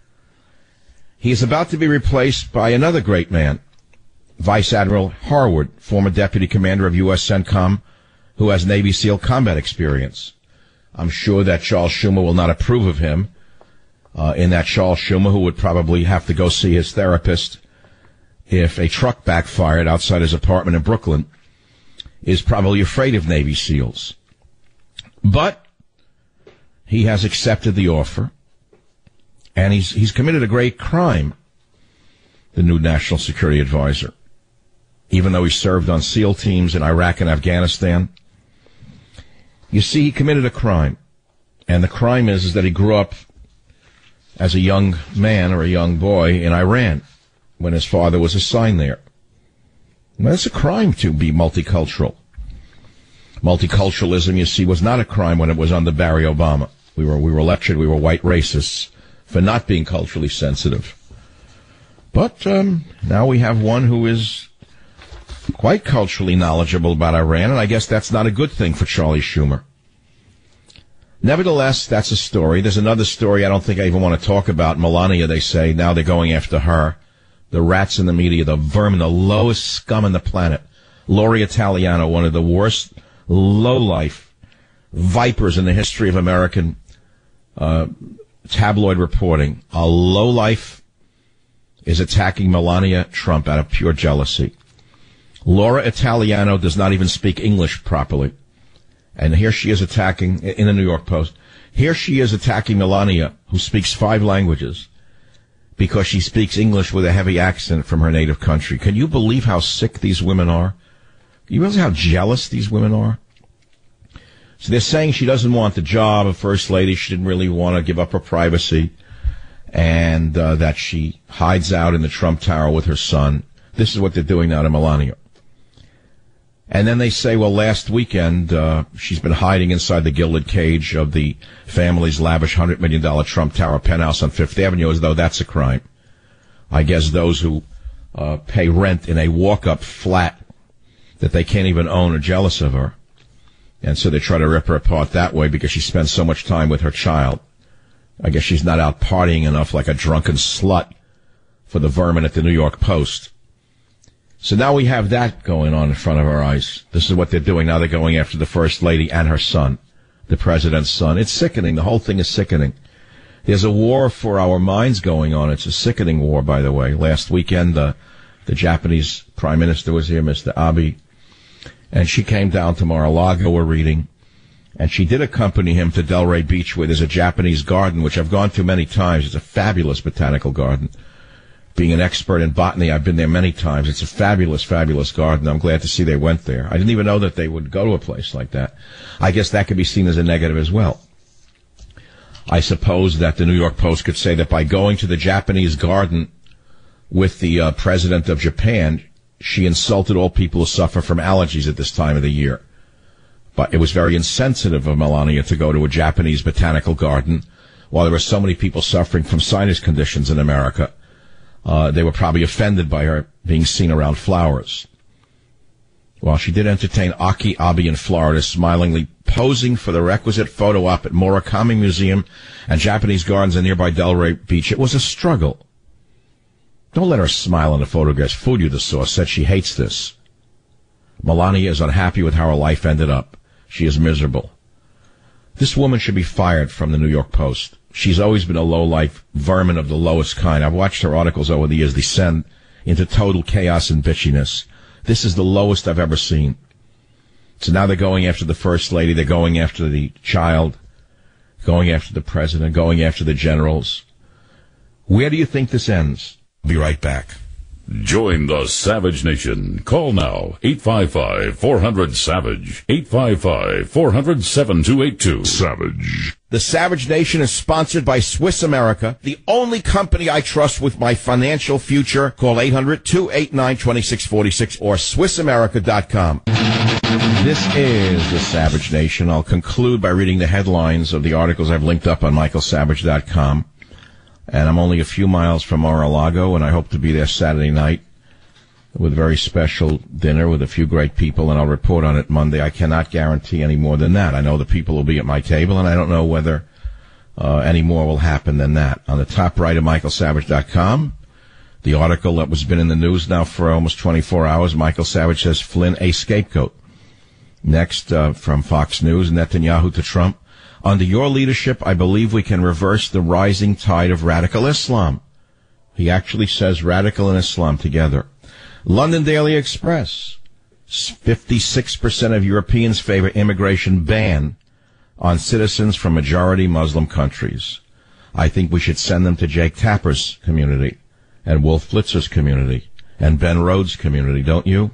He is about to be replaced by another great man, Vice Admiral Harwood, former deputy commander of U.S. CENTCOM, who has Navy SEAL combat experience. I'm sure that Charles Schumer will not approve of him, in that Charles Schumer, who would probably have to go see his therapist if a truck backfired outside his apartment in Brooklyn, is probably afraid of Navy SEALs. But he has accepted the offer, and he's committed a great crime, the new National Security Advisor. Even though he served on SEAL teams in Iraq and Afghanistan. You see, he committed a crime. And the crime is that he grew up as a young man or a young boy in Iran when his father was assigned there. Now, it's a crime to be multicultural. Multiculturalism, you see, was not a crime when it was under Barry Obama. We were lectured we were white racists for not being culturally sensitive. But now we have one who is quite culturally knowledgeable about Iran, and I guess that's not a good thing for Charlie Schumer. Nevertheless, that's a story. There's another story I don't think I even want to talk about. Melania, they say, now they're going after her. The rats in the media, the vermin, the lowest scum on the planet. Lori Italiano, one of the worst low-life vipers in the history of American tabloid reporting. A lowlife is attacking Melania Trump out of pure jealousy. Laura Italiano does not even speak English properly. And here she is attacking, in the New York Post, here she is attacking Melania, who speaks 5 languages, because she speaks English with a heavy accent from her native country. Can you believe how sick these women are? Can you realize how jealous these women are? So they're saying she doesn't want the job of First Lady. She didn't really want to give up her privacy, and that she hides out in the Trump Tower with her son. This is what they're doing now to Melania. And then they say, well, last weekend, she's been hiding inside the gilded cage of the family's lavish $100 million Trump Tower penthouse on Fifth Avenue, as though that's a crime. I guess those who pay rent in a walk-up flat that they can't even own are jealous of her. And so they try to rip her apart that way because she spends so much time with her child. I guess she's not out partying enough like a drunken slut for the vermin at the New York Post. So now we have that going on in front of our eyes. This is what they're doing. Now they're going after the First Lady and her son, the President's son. It's sickening. The whole thing is sickening. There's a war for our minds going on. It's a sickening war, by the way. Last weekend, the Japanese Prime Minister was here, Mr. Abe, and she came down to Mar-a-Lago, we're reading, and she did accompany him to Delray Beach, where there's a Japanese garden, which I've gone to many times. It's a fabulous botanical garden. Being an expert in botany, I've been there many times. It's a fabulous, fabulous garden. I'm glad to see they went there. I didn't even know that they would go to a place like that. I guess that could be seen as a negative as well. I suppose that the New York Post could say that by going to the Japanese garden with the president of Japan, she insulted all people who suffer from allergies at this time of the year. But it was very insensitive of Melania to go to a Japanese botanical garden while there were so many people suffering from sinus conditions in America. They were probably offended by her being seen around flowers. While she did entertain Aki Abe in Florida, smilingly posing for the requisite photo op at Murakami Museum and Japanese Gardens in nearby Delray Beach, it was a struggle. Don't let her smile in the photographs fool you, the source said. She hates this. Melania is unhappy with how her life ended up. She is miserable. This woman should be fired from the New York Post. She's always been a low-life vermin of the lowest kind. I've watched her articles over the years descend into total chaos and bitchiness. This is the lowest I've ever seen. So now they're going after the First Lady, they're going after the child, going after the President, going after the generals. Where do you think this ends? Be right back.
Join the Savage Nation. Call now, 855-400-SAVAGE, 855-400-7282. Savage.
The Savage Nation is sponsored by Swiss America, the only company I trust with my financial future. Call 800-289-2646 or SwissAmerica.com. This is the Savage Nation. I'll conclude by reading the headlines of the articles I've linked up on MichaelSavage.com. And I'm only a few miles from Mar-a-Lago, and I hope to be there Saturday night with a very special dinner with a few great people, and I'll report on it Monday. I cannot guarantee any more than that. I know the people will be at my table, and I don't know whether any more will happen than that. On the top right of MichaelSavage.com, the article that has been in the news now for almost 24 hours, Michael Savage says Flynn a scapegoat. Next, from Fox News, Netanyahu to Trump. Under your leadership, I believe we can reverse the rising tide of radical Islam. He actually says radical and Islam together. London Daily Express. 56% of Europeans favor immigration ban on citizens from majority Muslim countries. I think we should send them to Jake Tapper's community and Wolf Blitzer's community and Ben Rhodes' community, don't you?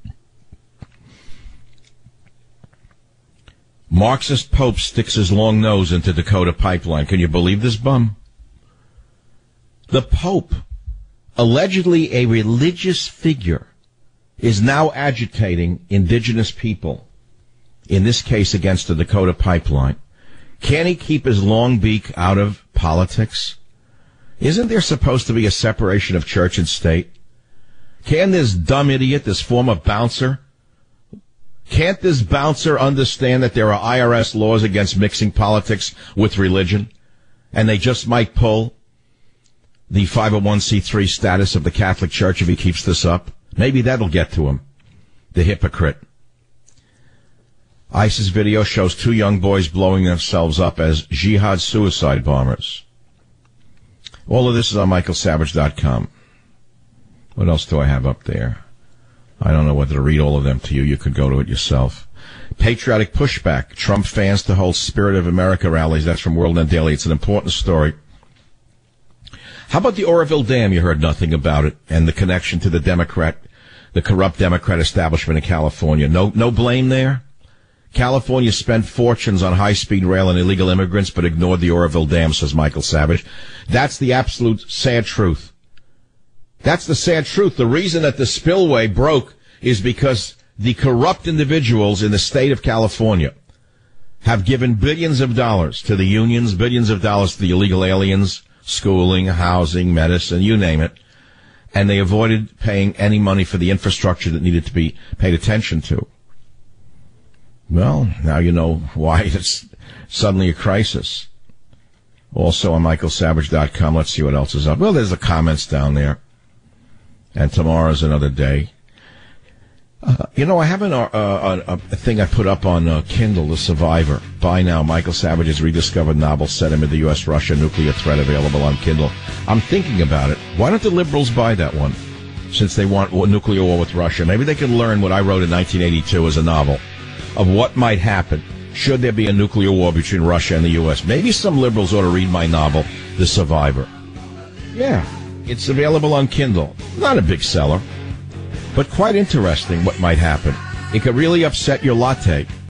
Marxist Pope sticks his long nose into Dakota pipeline. Can you believe this bum? The Pope, allegedly a religious figure, is now agitating indigenous people, in this case against the Dakota pipeline. Can he keep his long beak out of politics? Isn't there supposed to be a separation of church and state? Can this dumb idiot, this former bouncer, can't this bouncer understand that there are IRS laws against mixing politics with religion? And they just might pull the 501c3 status of the Catholic Church if he keeps this up? Maybe that'll get to him. The hypocrite. ISIS video shows two young boys blowing themselves up as jihad suicide bombers. All of this is on MichaelSavage.com. What else do I have up there? I don't know whether to read all of them to you. You could go to it yourself. Patriotic pushback. Trump fans to hold Spirit of America rallies. That's from World Net Daily. It's an important story. How about the Oroville Dam? You heard nothing about it. And the connection to the corrupt Democrat establishment in California. No blame there? California spent fortunes on high-speed rail and illegal immigrants, but ignored the Oroville Dam, says Michael Savage. That's the absolute sad truth. That's the sad truth. The reason that the spillway broke is because the corrupt individuals in the state of California have given billions of dollars to the unions, billions of dollars to the illegal aliens, schooling, housing, medicine, you name it, and they avoided paying any money for the infrastructure that needed to be paid attention to. Well, now you know why it's suddenly a crisis. Also on MichaelSavage.com, let's see what else is up. Well, there's the comments down there. And tomorrow's another day. I have a thing I put up on Kindle, The Survivor. Buy now. Michael Savage's rediscovered novel set amid the U.S.-Russia nuclear threat, available on Kindle. I'm thinking about it. Why don't the liberals buy that one, since they want a nuclear war with Russia? Maybe they can learn what I wrote in 1982 as a novel of what might happen should there be a nuclear war between Russia and the U.S. Maybe some liberals ought to read my novel, The Survivor. Yeah. It's available on Kindle. Not a big seller, but quite interesting what might happen. It could really upset your latte.